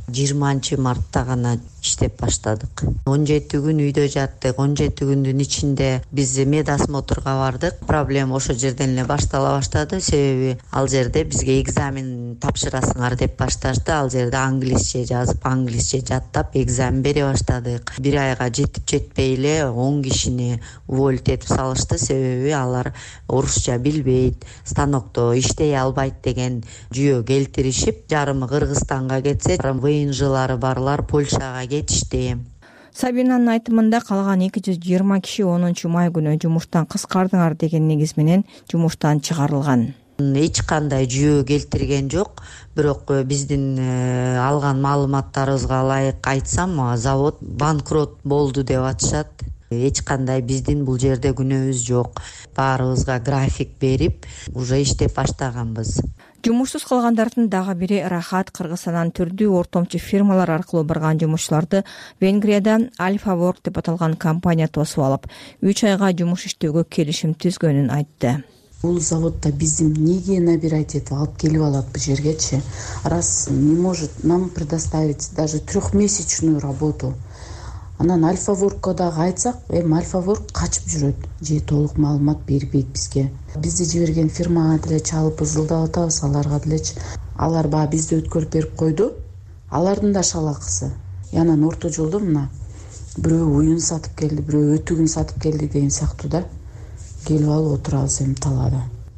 20 мартта гана иштеп баштадык. 17 күн үйдө жаттык. 17 күндүн ичинде биз медосмотрго бардык. Проблема ошол жерден эле баштала баштады. Себеби ал жерде бизге экзамен тапшырасыңар деп башташты. Ал жерде англисче жазып, англисче жаттап экзамен бере баштадык. Бир айга жетип жетпей эле 10 кишини уволить этип салышты. Себеби алар орусча билбейт, станокто иштей албайт деген жүйө келтиришип, жарымы Кыргызстанга кетсе, ВНЖлары барлар Польшага кетишти. Сабинанын айтымында калган 220 киши 10 май күнү жумуштан кыскардыңар деген негиз менен жумуштан чыгарылган. Эч кандай жүйө келтирген жок, бирок биздин алган маалыматтарыбызга ылайык айтсам, завод банкрот болду деп атышат. Эч кандай биздин бул жерде күнөөбүз жок. Баарыбызга график берип, уже иштеп баштаганбыз. Жумушсуз калгандардын дагы бири Рахат. Кыргызстандан түрдүү ортомчу фирмалар аркылуу барган жумушчуларды Венгрияда Альфа Work деп аталган компания тосуп алып, 3 айга жумуш иштөөгө келишим түзгөнүн айтты. Бул заводда биздин неге набирать этип алып келип алат бул жергечи? Раз не может нам предоставить даже 3-месячную работу. Анан Альфа Work'ка дагы айтсак, Альфа Work качып жүрөт, же толук маалымат бербейт бизге. Бизди жиберген фирмага деле чалып ызылдап атабыз, аларга делечи. Алар баа бизди өткөрүп берип койду. Алардын да шалакысы. Анан орто жолдо мына бирөө уюн сатып келди, бирөө өтүгүн сатып келди деген сыяктуу да келип алып отурабыз эми талаада.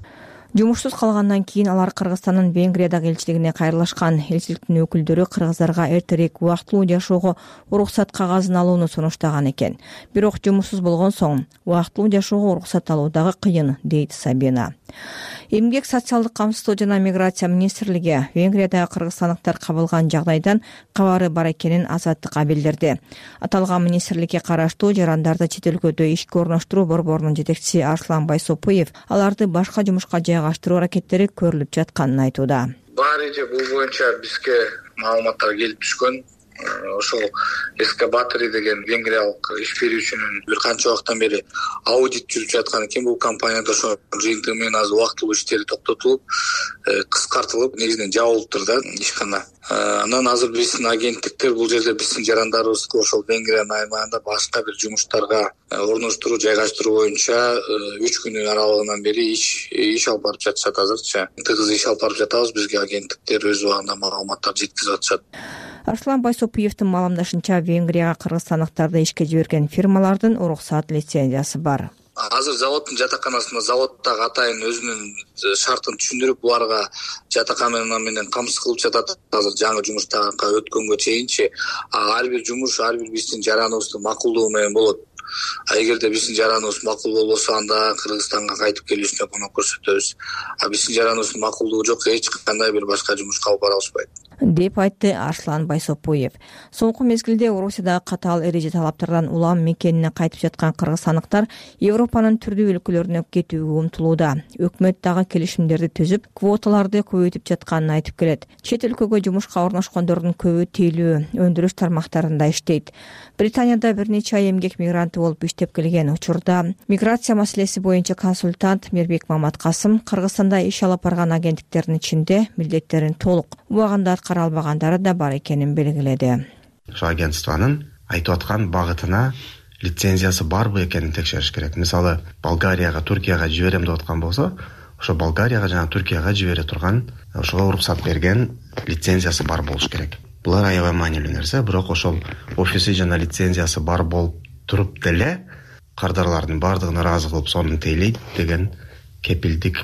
Жумушсуз калгандан кийин алар Кыргызстандын Венгриядагы элчилигине кайрылышкан. Элчиликтин өкүлдөрү кыргыздарга эртерээк убактылуу жашоого уруксат кагазын алууну сунуштаган экен. Бирок жумушсуз болгон соң убактылуу жашоого уруксат алуу дагы кыйын, дейт Сабина. Эмгек социалдык камсыздоо жана миграция министрлиги Венгриядагы кыргызстандыктар кабылган жагдайдан кабары бар экенин Азаттыкка билдирди. Аталган министрликке караштуу жарандарды чет өлкөдө ишке орноштуруу борборунун жетекчиси Арслан Байсопуев аларды башка жумушка жайгаштыруу аракеттери көрүлүп жатканын айтууда. Бар эже бул боюнча бизге маалыматтар келип түшкөн. Ошол Эскабатори деген венгриялык иш берүүчүнүн бир канча убакыттан бери аудит жүрүп жаткан экен. Бул компанияда ошо жыйынтыгы менен азыр убактылуу иштери токтотулуп, кыскартылып, негизинен жабылыптыр да ишкана. Анан азыр биздин агенттиктер бул жерде биздин жарандарыбызды ошол Венгриянын аймагында башка бир жумуштарга орноштуруу, жайгаштыруу боюнча 3 күнү аралыгынан бери иш алып барып жатышат азырчы. Тыгыз иш алып барып жатабыз, бизге агенттиктер өз убагында маалыматтар жеткизип атышат. Арслан Байсопуевдин маалымдашынча, Венгрияга кыргызстандыктарды ишке жиберген фирмалардын уруксат лицензиясы бар. Азыр заводдун жатаканасында заводдагы атайын өзүнүн шартын түшүндүрүп, буларга жатакана менен камсыз кылып жатат. Азыр жаңы жумуштарга өткөнгө чейинчи ар бир жумуш, ар бир биздин жараныбыздын макулдугу менен болот. Эгерде биздин жараныбыз макул болбосо, анда Кыргызстанга кайтып келүүсүнө көмөк көрсөтөбүз. Биздин жараныбыздын макулдугу жок, эч кандай бир башка жумушка алып бара алышпайт, деп айтты Арслан Байсопуев. Соңку мезгилде Орусиядагы катаал эреже талаптардан улам мекенине кайтып жаткан кыргызстандыктар Европанын түрдүү өлкөлөрүнө кетүүгө умтулууда. Өкмөт дагы келишимдерди түзүп, квоталарды көбөйтүп жатканын айтып келет. Чет өлкөгө жумушка орношкондордун көбү тейлөө, өндүрүш тармактарында иштейт. Британияда бир нече ай эмгек мигранты болуп иштеп келген учурда миграция маселеси боюнча консультант Мирбек Маматкасым Кыргызстанда иш алып барган агенттиктердин ичинде милдеттерин толук убагында аткара албагандары да бар экенин белгиледи. Ошо агентствонун айтып аткан багытына лицензиясы барбы экенин текшериш керек. Мисалы, Болгарияга, Туркияга жиберем деп аткан болсо, ошо Болгарияга жана Туркияга жибере турган, ошого уруксат берген лицензиясы бар болуш керек. Булар аябай маанилүү нерсе, бирок ошол офиси жана лицензиясы бар болуп туруп деле кардарлардын бардыгын ыраазы кылып сонун тейлейт деген кепилдик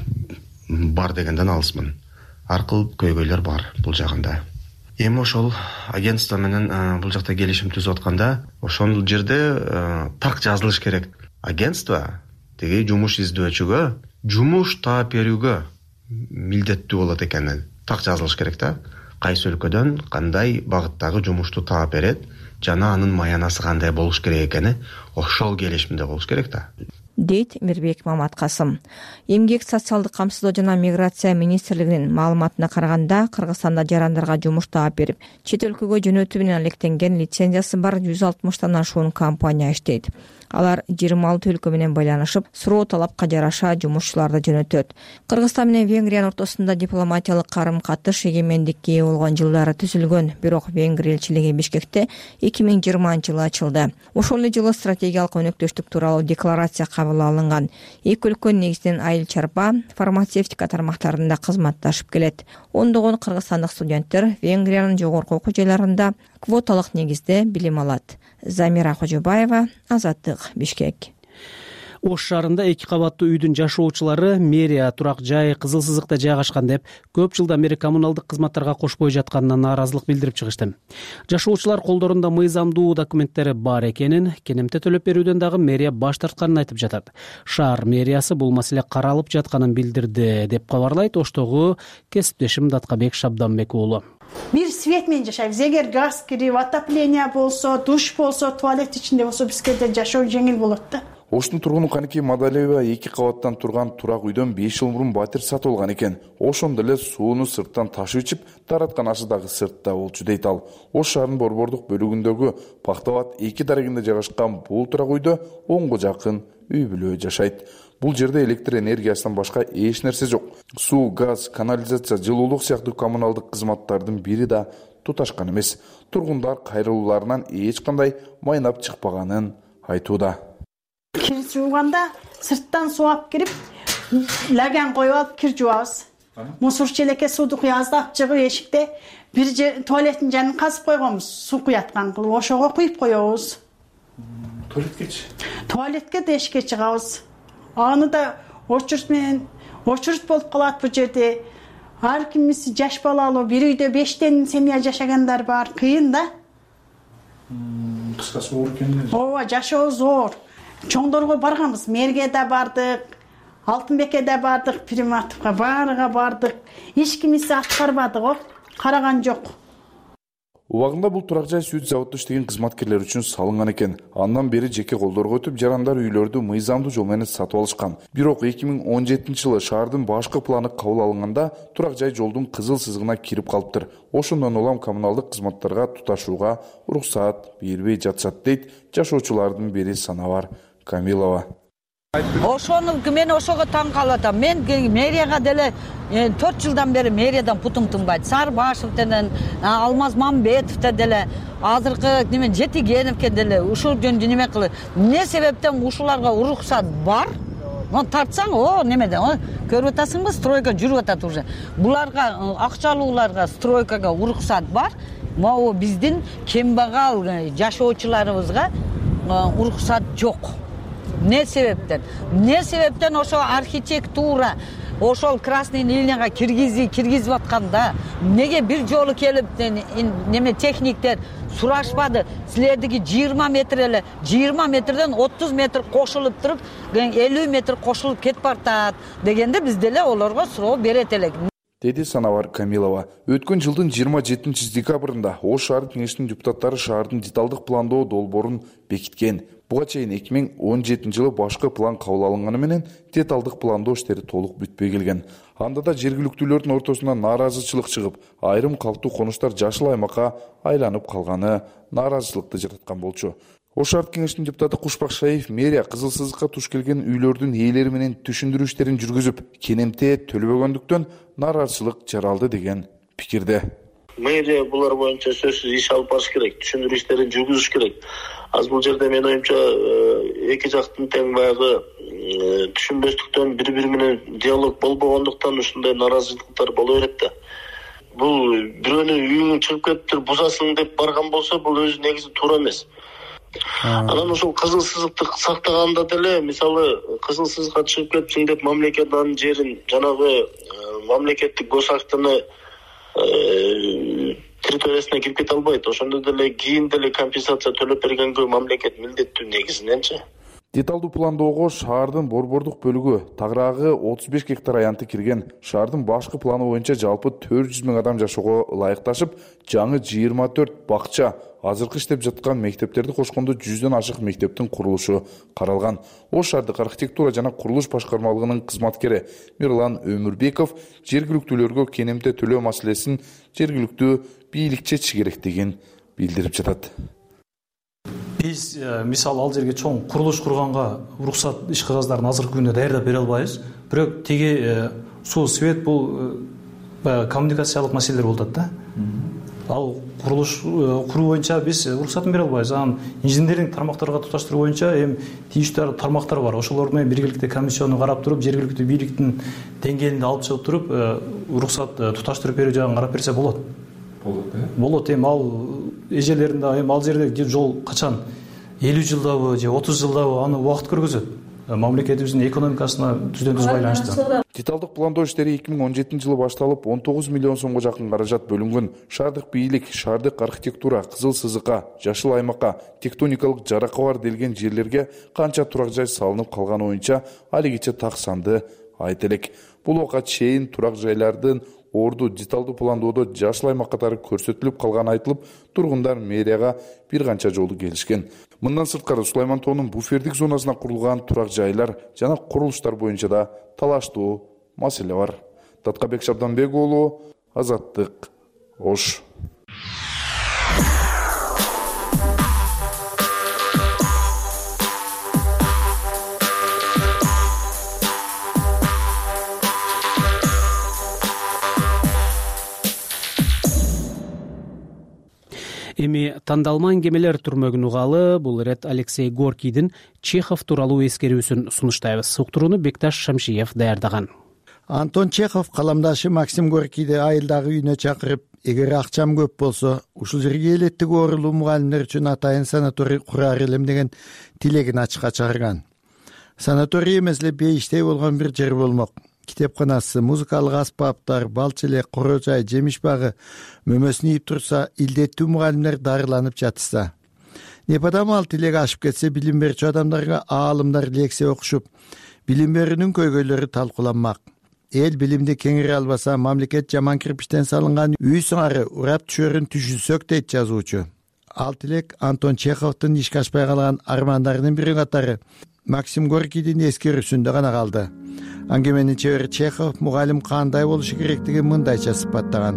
бар дегенден алысмын. Аркыл көйгөйлөр бар бул жагында. Эми ошол агентство менен бул жакта келишим түзүп атканда, ошол жерде так жазылыш керек. Агентство теги жумуш издөөчүгө жумуш таап берүүгө милдеттүү болот экенин так жазылыш керек да. Кайсы өлкөдөн кандай багыттагы жумушту таап берет жана анын маянасы кандай болуш керек экени ошол келишимде болуш керек да, дейт Мирбек Маматкасым. Эмгек социалдык камсыздоо жана миграция министрлигинин маалыматына караганда, Кыргызстанда жарандарга жумуш таап берип, чет өлкөгө жөнөтүү менен алектенген лицензиясы бар 160тан ашуун компания иштейт. Алар 26 өлкө менен байланышып, суроо талапка жараша жумушчуларды жөнөтөт. Кыргызстан менен Венгриянын ортосунда дипломатиялык карым-катыш эгемендикке ээ болгон жылдары түзүлгөн, бирок Венгрия элчилиги Бишкекте 2020-жылы ачылды. Ошол жылы стратегиялык өнөктөштүк тууралуу декларация кабыл алынган. Эки өлкө негизинен айыл чарба, фармацевтика тармактарында кызматташып келет. Ондогон кыргызстандык студенттер Венгриянын жогорку окуу жайларында квоталык негизде билим алат. Замира Кожобаева, Азаттык, Бишкек. Ош шаарында 2 кабаттуу үйдүн жашоочулары мэрия турак жай кызыл сызыкта жайгашкан деп көп жылдан бери коммуналдык кызматтарга кошпой жатканына нааразылык билдирип чыгышты. Жашоочулар колдорунда мыйзамдуу документтери бар экенин, кенемте төлөп берүүдөн дагы мэрия баш тартканын айтып жатат. Шаар мэриясы бул маселе каралып жатканын билдирди деп кабарлайт Оштогу кесиптешим Даткабек Шабданбек уулу. Бир свет менен жашайбыз. Эгер газ кирип, отопление болсо, душ болсо, туалет ичинде болсо бизге да жашоо жеңил болот да. Оштун тургуну Каники Мадалиева 2 кабаттан турган турак үйдөн 5 жыл мурун батир сатып алган экен. Ошондо эле сууну сырттан ташып ичип, тараткан ашы дагы сыртта болчу дейт ал. Ош шаарынын борбордук бөлүгүндөгү Пактабат 2 дарегинде жайгашкан бул турак үйдө 10го жакын үй бүлө жашайт. Бул жерде электр энергиясынан башка эч нерсе жок. Суу, газ, канализация, жылуулук сыяктуу коммуналдык кызматтардын бири да туташкан эмес. Тургундар кайрылууларынан эч кандай майнап чыкпаганын айтууда. Кир жууганда сырттан суу алып кирип, лаган коюп алып кир жуабыз. Мусор челекке сууду куябыз, чыгып эшикте бир туалеттин жанын казып койгонбуз, суу куяткан кылып, ошого куюп коебуз. Туалеткечи? Туалетке да эшикке чыгабыз. Аны да очурт менен очередь болуп калат бул жерде. Ар кимиси жаш балалуу, бир үйдө 5 семья жашагандар бар, кыйын да. Кыскасы оор экен. Ооба, жашоо зор. Чоңдорго барганбыз, мэрге да бардык, Алтынбекке да бардык, Приматовго баарыга бардык. Эч кимиси аткарбады го, караган жок. Убагында бул турак жай сүт заводду иштеген кызматкерлер үчүн салынган экен. Андан бери жеке колдорго өтүп, жарандар үйлөрдү мыйзамдуу жол менен сатып алышкан. Бирок 2017-жылы шаардын башкы планы кабыл алынганда турак жай жолдун кызыл сызыгына кирип калыптыр. Ошондон улам коммуналдык кызматтарга туташууга уруксаат бербей жатышат дейт жашоочулардын бири Санавар Камилова. Ошону мен ошого таң калып атам. Мен мэрияга деле 4 жылдан бери мэриядан путум тынбайт. Сарбашев менен Алмаз Мамбетов деле азыркы неме Жетигеновке деле ушул жөнүндө неме кылып. Эмне себептен ушуларга уруксат бар? Тартсаң, немеде, көрүп атасыңбы, стройка жүрүп атат уже. Буларга акчалууларга стройкага уруксат бар. Могу биздин кембагал жашоочуларыбызга уруксат жок. Не себептен ошо архитектура, ошол красный линияга киргизип атканда неге бир жолу келип неме техниктер сурашпады? Силердики 20 метр эле, 20 метрден 30 метр кошулуп туруп, 50 метр кошулуп кетип бартат дегенде биз деле олорго суроо берет элек. Деди Санавар Камилова. Өткөн жылдын 27-декабрында Ош шаар кеңешинин депутаттары шаардын деталдык пландоо долбоорун бекиткен. Буга чейин 2017-жылы башкы план кабыл алынганы менен деталдык пландоо иштери толук бүтпөй келген. Анда да жергиликтүүлөрдүн ортосунда нааразычылык чыгып, айрым калктуу конуштар жашыл аймакка айланып калганы нааразычылыкты жараткан болчу. Ош шаар кеңешинин депутаты Кушпак Шаев мэрия кызыл сызыкка туш келген үйлөрдүн ээлери менен түшүндүрүү иштерин жүргүзүп, кенемте төлөбөгөндүктөн нааразычылык жаралды деген пикирде. Мэрия булар боюнча сөзсүз иш алып барыш керек, түшүндүрүү иштерин жүргүзүш керек. Аз бул жерде мен оюмча эки жактын тең баягы түшүнбөстүктөн бири-бири менен диалог болбогондуктан ушундай нааразычылыктар боло берет да. Бул бирөөнүн үйүңөн чыгып кетиптир, бузасың деп барган болсо, бул өзү негизи туура эмес. Анан ошол кызыл сызыкты сактаганда деле, мисалы, кызыл сызыкка чыгып кетсиң деп мамлекеттин жерин, жанагы мамлекеттик гос актыны территориясына кирип кете албайт. Ошондо деле кийин деле компенсация төлөп бергенге мамлекет милдеттүү негизиненчи. Деталдуу пландоого шаардын борбордук бөлүгү тагыраагы 35 гектар аянты кирген. Шаардын башкы планы боюнча жалпы 400 000 адам жашоого ылайыкташып, жаңы 24 бакча, азыркы иштеп жаткан мектептерди кошкондо 100дөн ашык мектептин курулушу каралган. Ош шаардык архитектура жана курулуш башкармалыгынын кызматкери Мирлан Өмүрбеков жергиликтүүлөргө кенемте төлөө маселесин жергиликтүү бийлик чечиши керектигин билдирип жатат. Биз мисалы ал жерге чоң курулуш курганга уруксат иш кагаздарын азыркы күндө даярдап бере албайбыз. Бирок теги суу, свет бул коммуникациялык маселелер болот да. Ал курулуш куруу боюнча биз уруксатын бере албайбыз. Анан инженеринг тармактарга туташтыруу боюнча тийиштүү тармактар бар. Ошолор менен биргеликте комиссияны карап туруп, жергиликтүү бийликтин деңгээлинде алып чыгып туруп, уруксат туташтырып берүү жагын карап берсе болот. Болот. Ал эжелеринде ал жерде жол качан 50 жылдабы же 30 жылдабы аны убакыт көргөзөт. Мамлекетибиздин экономикасына түздөн-түз байланыштуу. Деталдык пландоо иштери 2017-жылы башталып, 19 миллион сомго жакын каражат бөлүнгөн. Шаардык бийлик, шаардык архитектура, кызыл сызыкка, жашыл аймакка, тектоникалык жаракы бар делген жерлерге канча турак жай салынып калганы боюнча алигиче так санды айта элек. Бул убакка чейин турак жайлардын орду деталдуу пландоодо жашыл аймак катары көрсөтүлүп калганы айтылып, тургундар мэрияга бир канча жолу келишкен. Мындан сырткары Сулайман тоонун буфердик зонасына курулган турак жайлар жана курулуштар боюнча да талаштуу маселе бар. Таткабек Шабданбек уулу, Азаттык, Ош. Эми тандалман кемелер түрмөгүн угалы бул ирет Алексей Горкийдин Чехов тууралуу эскерүүсүн сунуштайбыз. Уктурууну Бекташ Шамшиев даярдаган. Антон Чехов каламдашы Максим Горкийди айылдагы үйүнө чакырып, эгер акчам көп болсо, ушул жерге элеттиги оорулуу мугалимдер үчүн атайын санаторий курар элем деген тилегин ачыкка чыгарган. Санаторий эмес эле бейиштей болгон бир жер болмок. китепканасы, музыкалык аспаптар, балчы элек, коро жай, жемиш багы мөмөсүн ийип турса, илдеттүү мугалимдер дарыланып жатышса, непадам ал тилек ашып кетсе, билим берүүчү адамдарга аалымдар лекция окушуп, билим берүүнүн көйгөйлөрү талкууланмак. Эл билимди кеңире албаса, мамлекет жаман кирпичтен салынган үй сыңары урап түшөрүн түшүнсөк дейт жазуучу. Ал тилек Антон Чеховдун ишке ашпай калган армандарынын бири катары Максим Горькийдин эскерүүсүндө гана калды. Аңгеменин чебери Чехов мугалим кандай болушу керектигин мындайча сыпаттаган.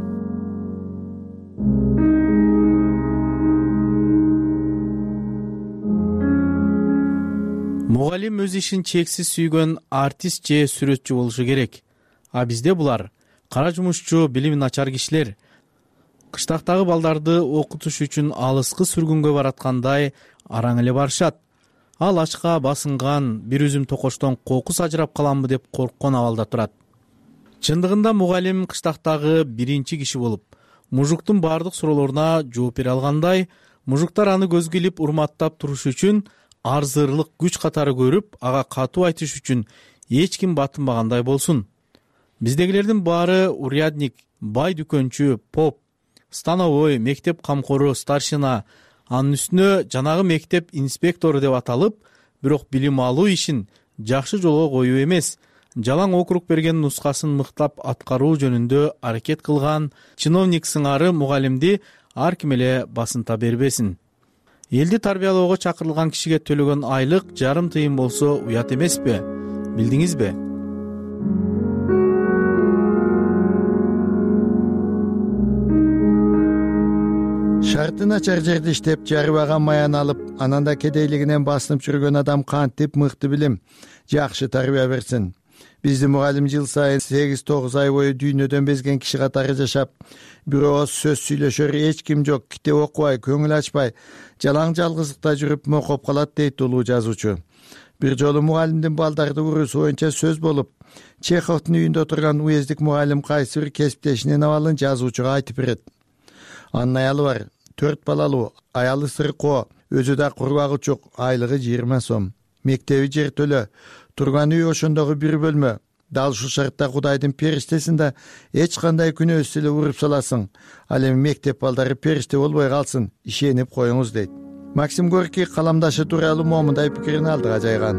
Мугалим өз ишин чексиз сүйгөн артист же сүрөтчү болушу керек. А бизде булар кара жумушчу, билими начар кишилер. Кыштактагы балдарды окутуш үчүн алыскы сүргүнгө бараткандай араң эле барышат. Ал ачка басынган бир үзүм токоштон кокус ажырап каламбы деп корккон абалда турат. Чындыгында мугалим кыштактагы биринчи киши болуп, мужуктун бардык суроолоруна жооп бере алгандай, мужуктар аны көзгө илип урматтап туруш үчүн арзырлык күч катары көрүп, ага катуу айтыш үчүн эч ким батынбагандай болсун. Биздегилердин баары урядник, бай дүкөнчү, поп, становой, мектеп камкору, старшина, анын үстүнө жанагы мектеп инспектору деп аталып, бирок билим алуу ишин жакшы жолго коюу эмес, жалаң округ берген нускасын мыктап аткаруу жөнүндө аракет кылган чиновник сыңары мугалимди ар ким эле басынта бербесин. Элди тарбиялоого чакырылган кишиге төлөгөн айлык жарым тыйын болсо уят эмеспи? Билдиңизби? Шарты начар жерде иштеп, жарыбаган маян алып, анан да кедейлигинен басынып жүргөн адам кантип мыкты билим, жакшы тарбия берсин. Биздин мугалим жыл сайын 8-9 ай бою дүйнөдөн безген киши катары жашап, бир ооз сөз сүйлөшөр эч ким жок, китеп окубай, көңүл ачпай, жалаң жалгыздыкта жүрүп мокоп калат дейт улуу жазуучу. Бир жолу мугалимдин балдарды уруусу боюнча сөз болуп, Чеховдун үйүндө отурган уездик мугалим кайсы бир кесиптешинин абалын жазуучуга айтып берет. Анын аялы бар, 4 балалуу, аялы сыркоо, өзү да курбагы жок, айлыгы 20 сом. Мектеби жертөлө, турган үй ошондогу бир бөлмө. Дал ушул шартта Кудайдын периштесин да эч кандай күнөөсүз эле уруп саласың. Ал эми мектеп балдары периште болбой калсын, ишенип коюңуз дейт. Максим Горький каламдашы тууралуу момундай пикирин алдыга жайган.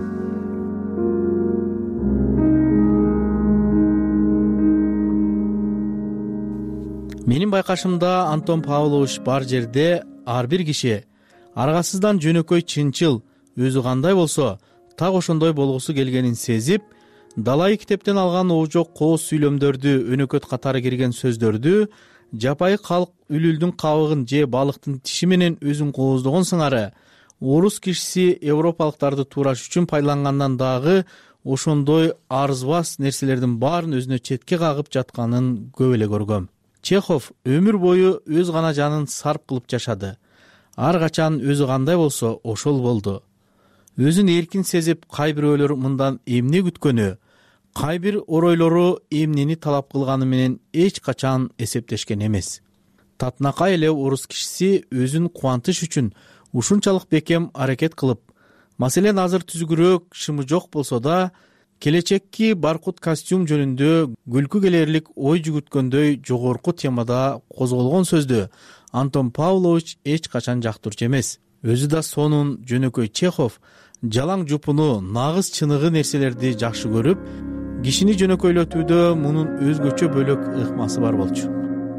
Менин байкашымда Антон Павлович бар жерде ар бир киши аргасыздан жөнөкөй чынчыл, өзү кандай болсо так ошондой болгусу келгенин сезип, далайы китептен алган оожок кооз сүйлөмдөрдү, өнөкөт катары кирген сөздөрдү, жапайы калк үлүлдүн кабыгын же балыктын тиши менен өзүн кооздогон сыңары орус кишиси европалыктарды туураш үчүн пайдалангандан дагы ошондой арзбас нерселердин баарын өзүнө четке кагып жатканын көп эле көргөм. Чехов өмүр бою өз гана жанын сарп кылып жашады. Ар качан өзү кандай болсо ошол болду. Өзүн эркин сезип, кай бирөөлөр мындан эмне күткөнү, кай бир оройлору эмнени талап кылганы менен эч качан эсептешкен эмес. Татынакай эле орус кишиси өзүн кубантыш үчүн ушунчалык бекем аракет кылып, маселен азыр түзүгүрөөк шымы жок болсо да, келечекки баркут костюм жөнүндө күлкү келерлик ой жүгүрткөндөй жогорку темада козголгон сөздү Антон Павлович эч качан жактырчу эмес. Өзү да сонун жөнөкөй Чехов жалаң жупуну, нагыз чыныгы нерселерди жакшы көрүп, кишини жөнөкөйлөтүүдө мунун өзгөчө бөлөк ыкмасы бар болчу.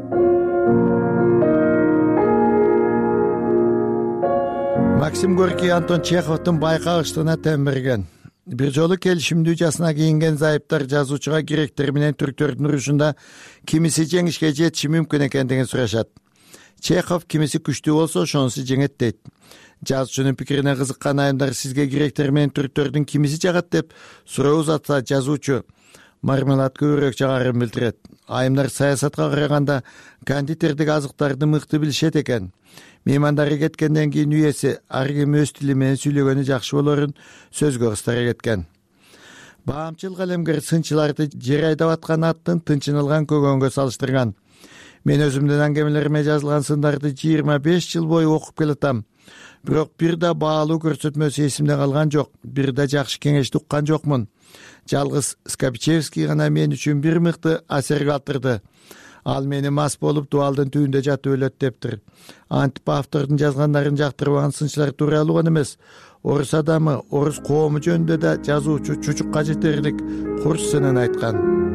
Максим Горький Антон Чеховдун байкагычтыгына тем берген. Бир жолу келишимдүү жасына кийинген зайыптар жазуучуга гректер менен түрктөрдүн урушунда кимиси жеңишке жетиши мүмкүн экендигин сурашат. Чехов кимиси күчтүү болсо ошонусу жеңет дейт. Жазуучунун пикирине кызыккан айымдар сизге гректер менен түрктөрдүн кимиси жагат деп суроо узатса, жазуучу мармелад көбүрөөк жагарын билдирет. Айымдар саясатка караганда кондитердик азыктарды мыкты билишет экен. Меймандары кеткенден кийин үйеси ар ким өз тили менен сүйлөгөнү жакшы болорун сөзгө кыстара кеткен. Баамчыл калемгер сынчыларды жер айдап аткан аттын тынчынылган көгөнгө салыштырган. Мен өзүмдүн аңгемелериме жазылган сындарды 25 жыл бою окуп келатам. бирок бир да баалуу көрсөтмөсү эсимде калган жок, бир да жакшы кеңешти уккан жокмун. Жалгыз Скопичевский гана мен үчүн бир мыкты асер калтырды. Ал мени мас болуп дубалдын түбүндө жатып өлөт дептир. Антип автордун жазгандарын жактырбаган сынчылар тууралуу гана эмес, орус адамы, орус коому жөнүндө да жазуучу чучукка жетерлик курч сынын айткан.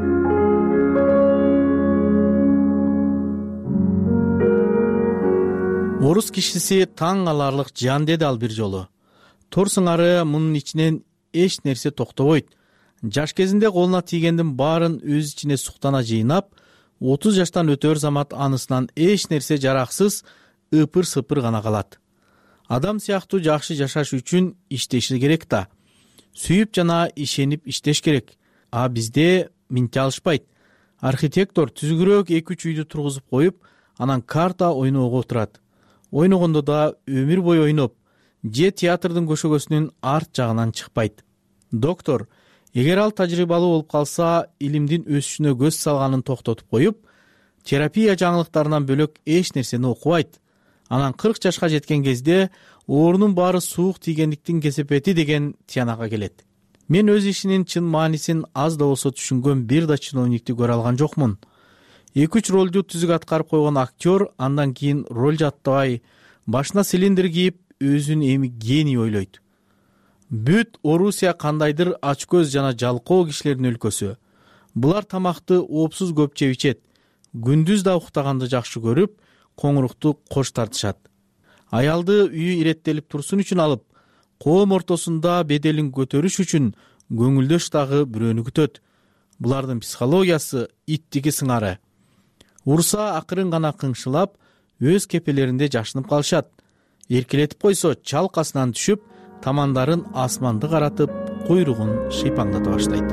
Орус кишиси таң каларлык жан, деди ал бир жолу. Тор сыңары мунун ичинен эч нерсе токтобойт. Жаш кезинде колуна тийгендин баарын өз ичине суктана жыйнап, 30 жаштан өтөр замат анысынан эч нерсе жараксыз, ыпыр-сыпыр гана калат. Адам сыяктуу жакшы жашаш үчүн иштеши керек да. Сүйүп жана ишенип иштеш керек. А бизде минте алышпайт. Архитектор түзүгүрөөк 2-3 үйдү тургузуп коюп, анан карта ойноого отурат. Ойногондо да өмүр бою ойноп, же театрдын көшөгөсүнүн арт жагынан чыкпайт. Доктор, эгер ал тажрыйбалуу болуп калса, илимдин өсүшүнө көз салганын токтотуп коюп, терапия жаңылыктарынан бөлөк эч нерсени окубайт. Анан 40 жашка жеткен кезде оорунун баары суук тийгендиктин кесепети деген тиянакка келет. Мен өз ишинин чын маанисин аз да болсо түшүнгөн бир да чиновникти көрө алган жокмун. 2-3 ролду түзүк аткарып койгон актер андан кийин роль жаттабай, башына цилиндр кийип, өзүн эми гений ойлойт. Бүт Орусия кандайдыр ачкөз жана жалкоо кишилердин өлкөсү. Булар тамакты оопсуз көп жеп ичет. Күндүз да уктаганды жакшы көрүп, коңурукту кош тартышат. Аялды үйү иреттелип турсун үчүн алып, коом ортосунда беделин көтөрүш үчүн көңүлдөш дагы бирөөнү күтөт. Булардын психологиясы иттиги сыңары. Урса акырын гана кыңшылап, өз кепелеринде жашынып калышат. Эркелетип койсо, чалкасынан түшүп, тамандарын асманды каратып, куйругун шыйпаңдата баштайт.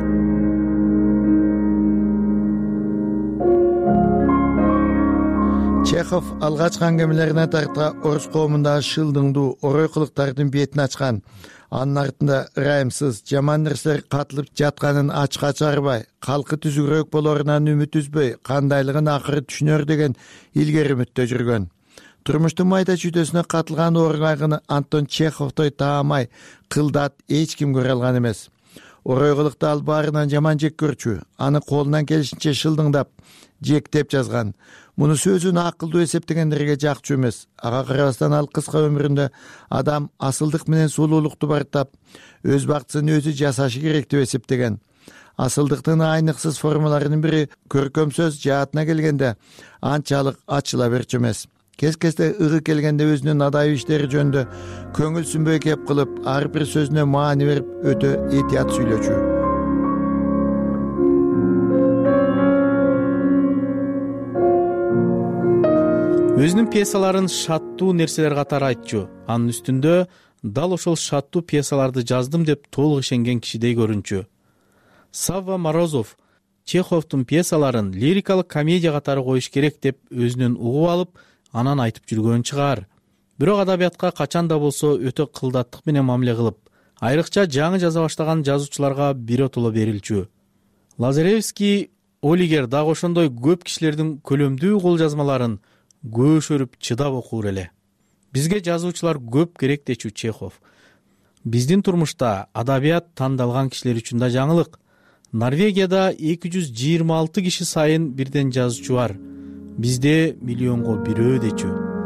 Чехов алгачкы аңгемелерине тарта орус коомундагы шылдыңдуу орой кылыктардын бетин ачкан. Анын артында ырайымсыз, жаман нерселер катылып жатканын ачка чыгарбай, калкы түзүгүрөөк болорунан үмүт үзбөй, кандайлыгын акыры түшүнөр деген илгери үмүттө жүргөн. Турмуштун майда чүйдөсүнө катылган ооргайгыны Антон Чеховдой таамай, кылдат эч ким көрө алган эмес. Орой кылыкты ал баарынан жаман жек көрчү, аны колунан келишинче шылдыңдап, жектеп жазган. Муну сөзүн акылдуу эсептегендерге жакчу эмес. Ага карабастан ал кыска өмүрүндө адам асылдык менен сулуулукту бартап, өз бактысын өзү жасашы керек деп эсептеген. Асылдыктын айныксыз формаларынын бири көркөм сөз жаатына келгенде анчалык ачыла берчү эмес. Кез-кезде ыгы келгенде өзүнүн адайы иштери жөнүндө көңүл сүнбөй кеп кылып, ар бир сөзүнө маани берип, өтө этият сүйлөчү. Өзүнүн пьесаларын шаттуу нерселер катары айтчу. Анын үстүндө дал ошол шаттуу пьесаларды жаздым деп толук ишенген кишидей көрүнчү. Савва Морозов Чеховдун пьесаларын лирикалык комедия катары коюш керек деп өзүнөн угуп алып, анан айтып жүргөн чыгар. Бирок адабиятка качан да болсо өтө кылдаттык менен мамиле кылып, айрыкча жаңы жаза баштаган жазуучуларга биротоло берилчү. Лазаревский Олигер дагы ошондой көп кишилердин көлөмдүү кол жазмаларын көшөрүп чыдап окур эле. Бизге жазуучулар көп керек дечү Чехов. Биздин турмушта адабият тандалган кишилер үчүн да жаңылык. Норвегияда 226 киши сайын бирден жазуучу бар. Бизде миллионго бирөө дечү.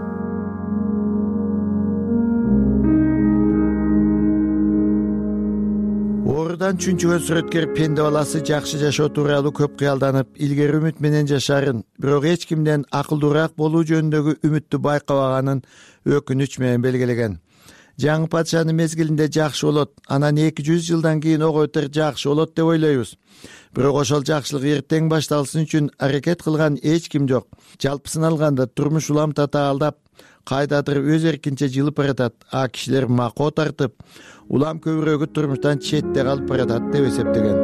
Оорудан чүнчүгөн сүрөткер пенде баласы жакшы жашоо тууралуу көп кыялданып, илгери үмүт менен жашарын, бирок эч кимден акылдуураак болуу жөнүндөгү үмүттү байкабаганын өкүнүч менен белгилеген. Жаңы падышанын мезгилинде жакшы болот, анан 200 жылдан кийин огойтер жакшы болот деп ойлойбуз. Бирок ошол жакшылык эртең башталсын үчүн аракет кылган эч ким жок. Жалпысын алганда турмуш уламта таалдап, кайдадыр өз эркинче жылып баратат, а кишилер макоо тартып, улам көбүрөгү турмуштан четте калып баратат деп эсептеген.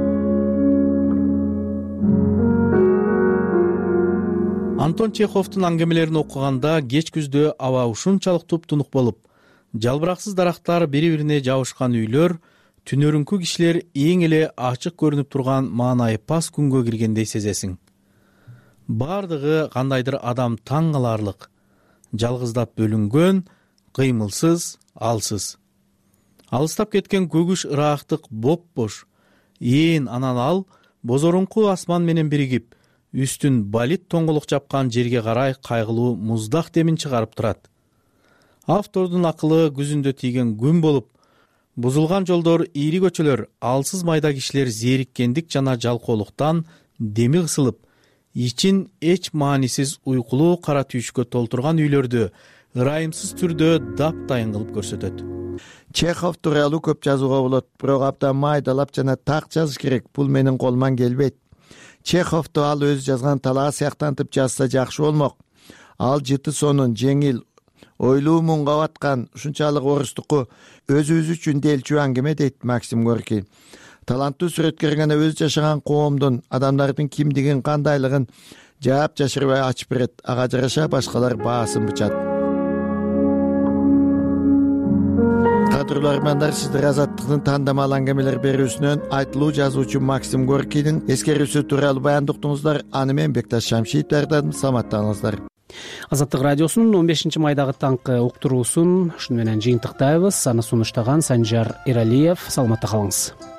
Антон Чеховдун аңгемелерин окуганда кеч күздө аба ушунчалык туп-тунук болуп, жалбыраксыз дарактар бири-бирине жабышкан үйлөр, түнөрүңкү кишилер эң эле ачык көрүнүп турган маанайы пас күнгө киргендей сезесиң. Бардыгы кандайдыр адам таң каларлык, жалгыздап бөлүнгөн, кыймылсыз, алсыз. Алыстап кеткен көгүш ыраактык боп-бош. Анан ал бозорунку асман менен биригип, үстүн балит тоңголук жапкан жерге карай кайгылуу муздак демин чыгарып турат. Автордун акылы күзүндө тийген күн болуп, бузулган жолдор, ийри көчөлөр, алсыз майда кишилер зээриккендик жана жалкоолуктан деми кысылып, ичин эч маанисиз уйкулуу кара түйүшкө толтурган үйлөрдү ырайымсыз түрдө таптайын кылып көрсөтөт. Чехов тууралуу көп жазууга болот, бирок абдан майдалап жана так жазыш керек. Бул менин колуман келбейт. Чеховду ал өзү жазган талаа сыяктантып жазса жакшы болмок. Ал жыты сонун, жеңил, ойлуу мунга баткан, ушунчалык орустуку өзүбүз үчүн делчү аңгеме, дейт Максим Горький. Таланттуу сүрөткөр гана өзү жашаган коомдун, адамдардын кимдигин, кандайлыгын жаап жашырбай ачып берет. Ага жараша башкалар баасын бычат. Кадырлуу армандар, сиздер Азаттыктын тандамал аңгемелер берүүсүнөн айтылуу жазуучу Максим Горькийдин эскерүүсү тууралуу баяндоо уктуңуздар. Аны мен Бекташ Шамшиев даярдадым. Саламаттаңыздар. Азаттык радиосунун 15 майдагы таңкы уктуруусун ушуну менен жыйынтыктайбыз. Аны сунуштаган Санжар Эралиев. Саламатта калыңыз.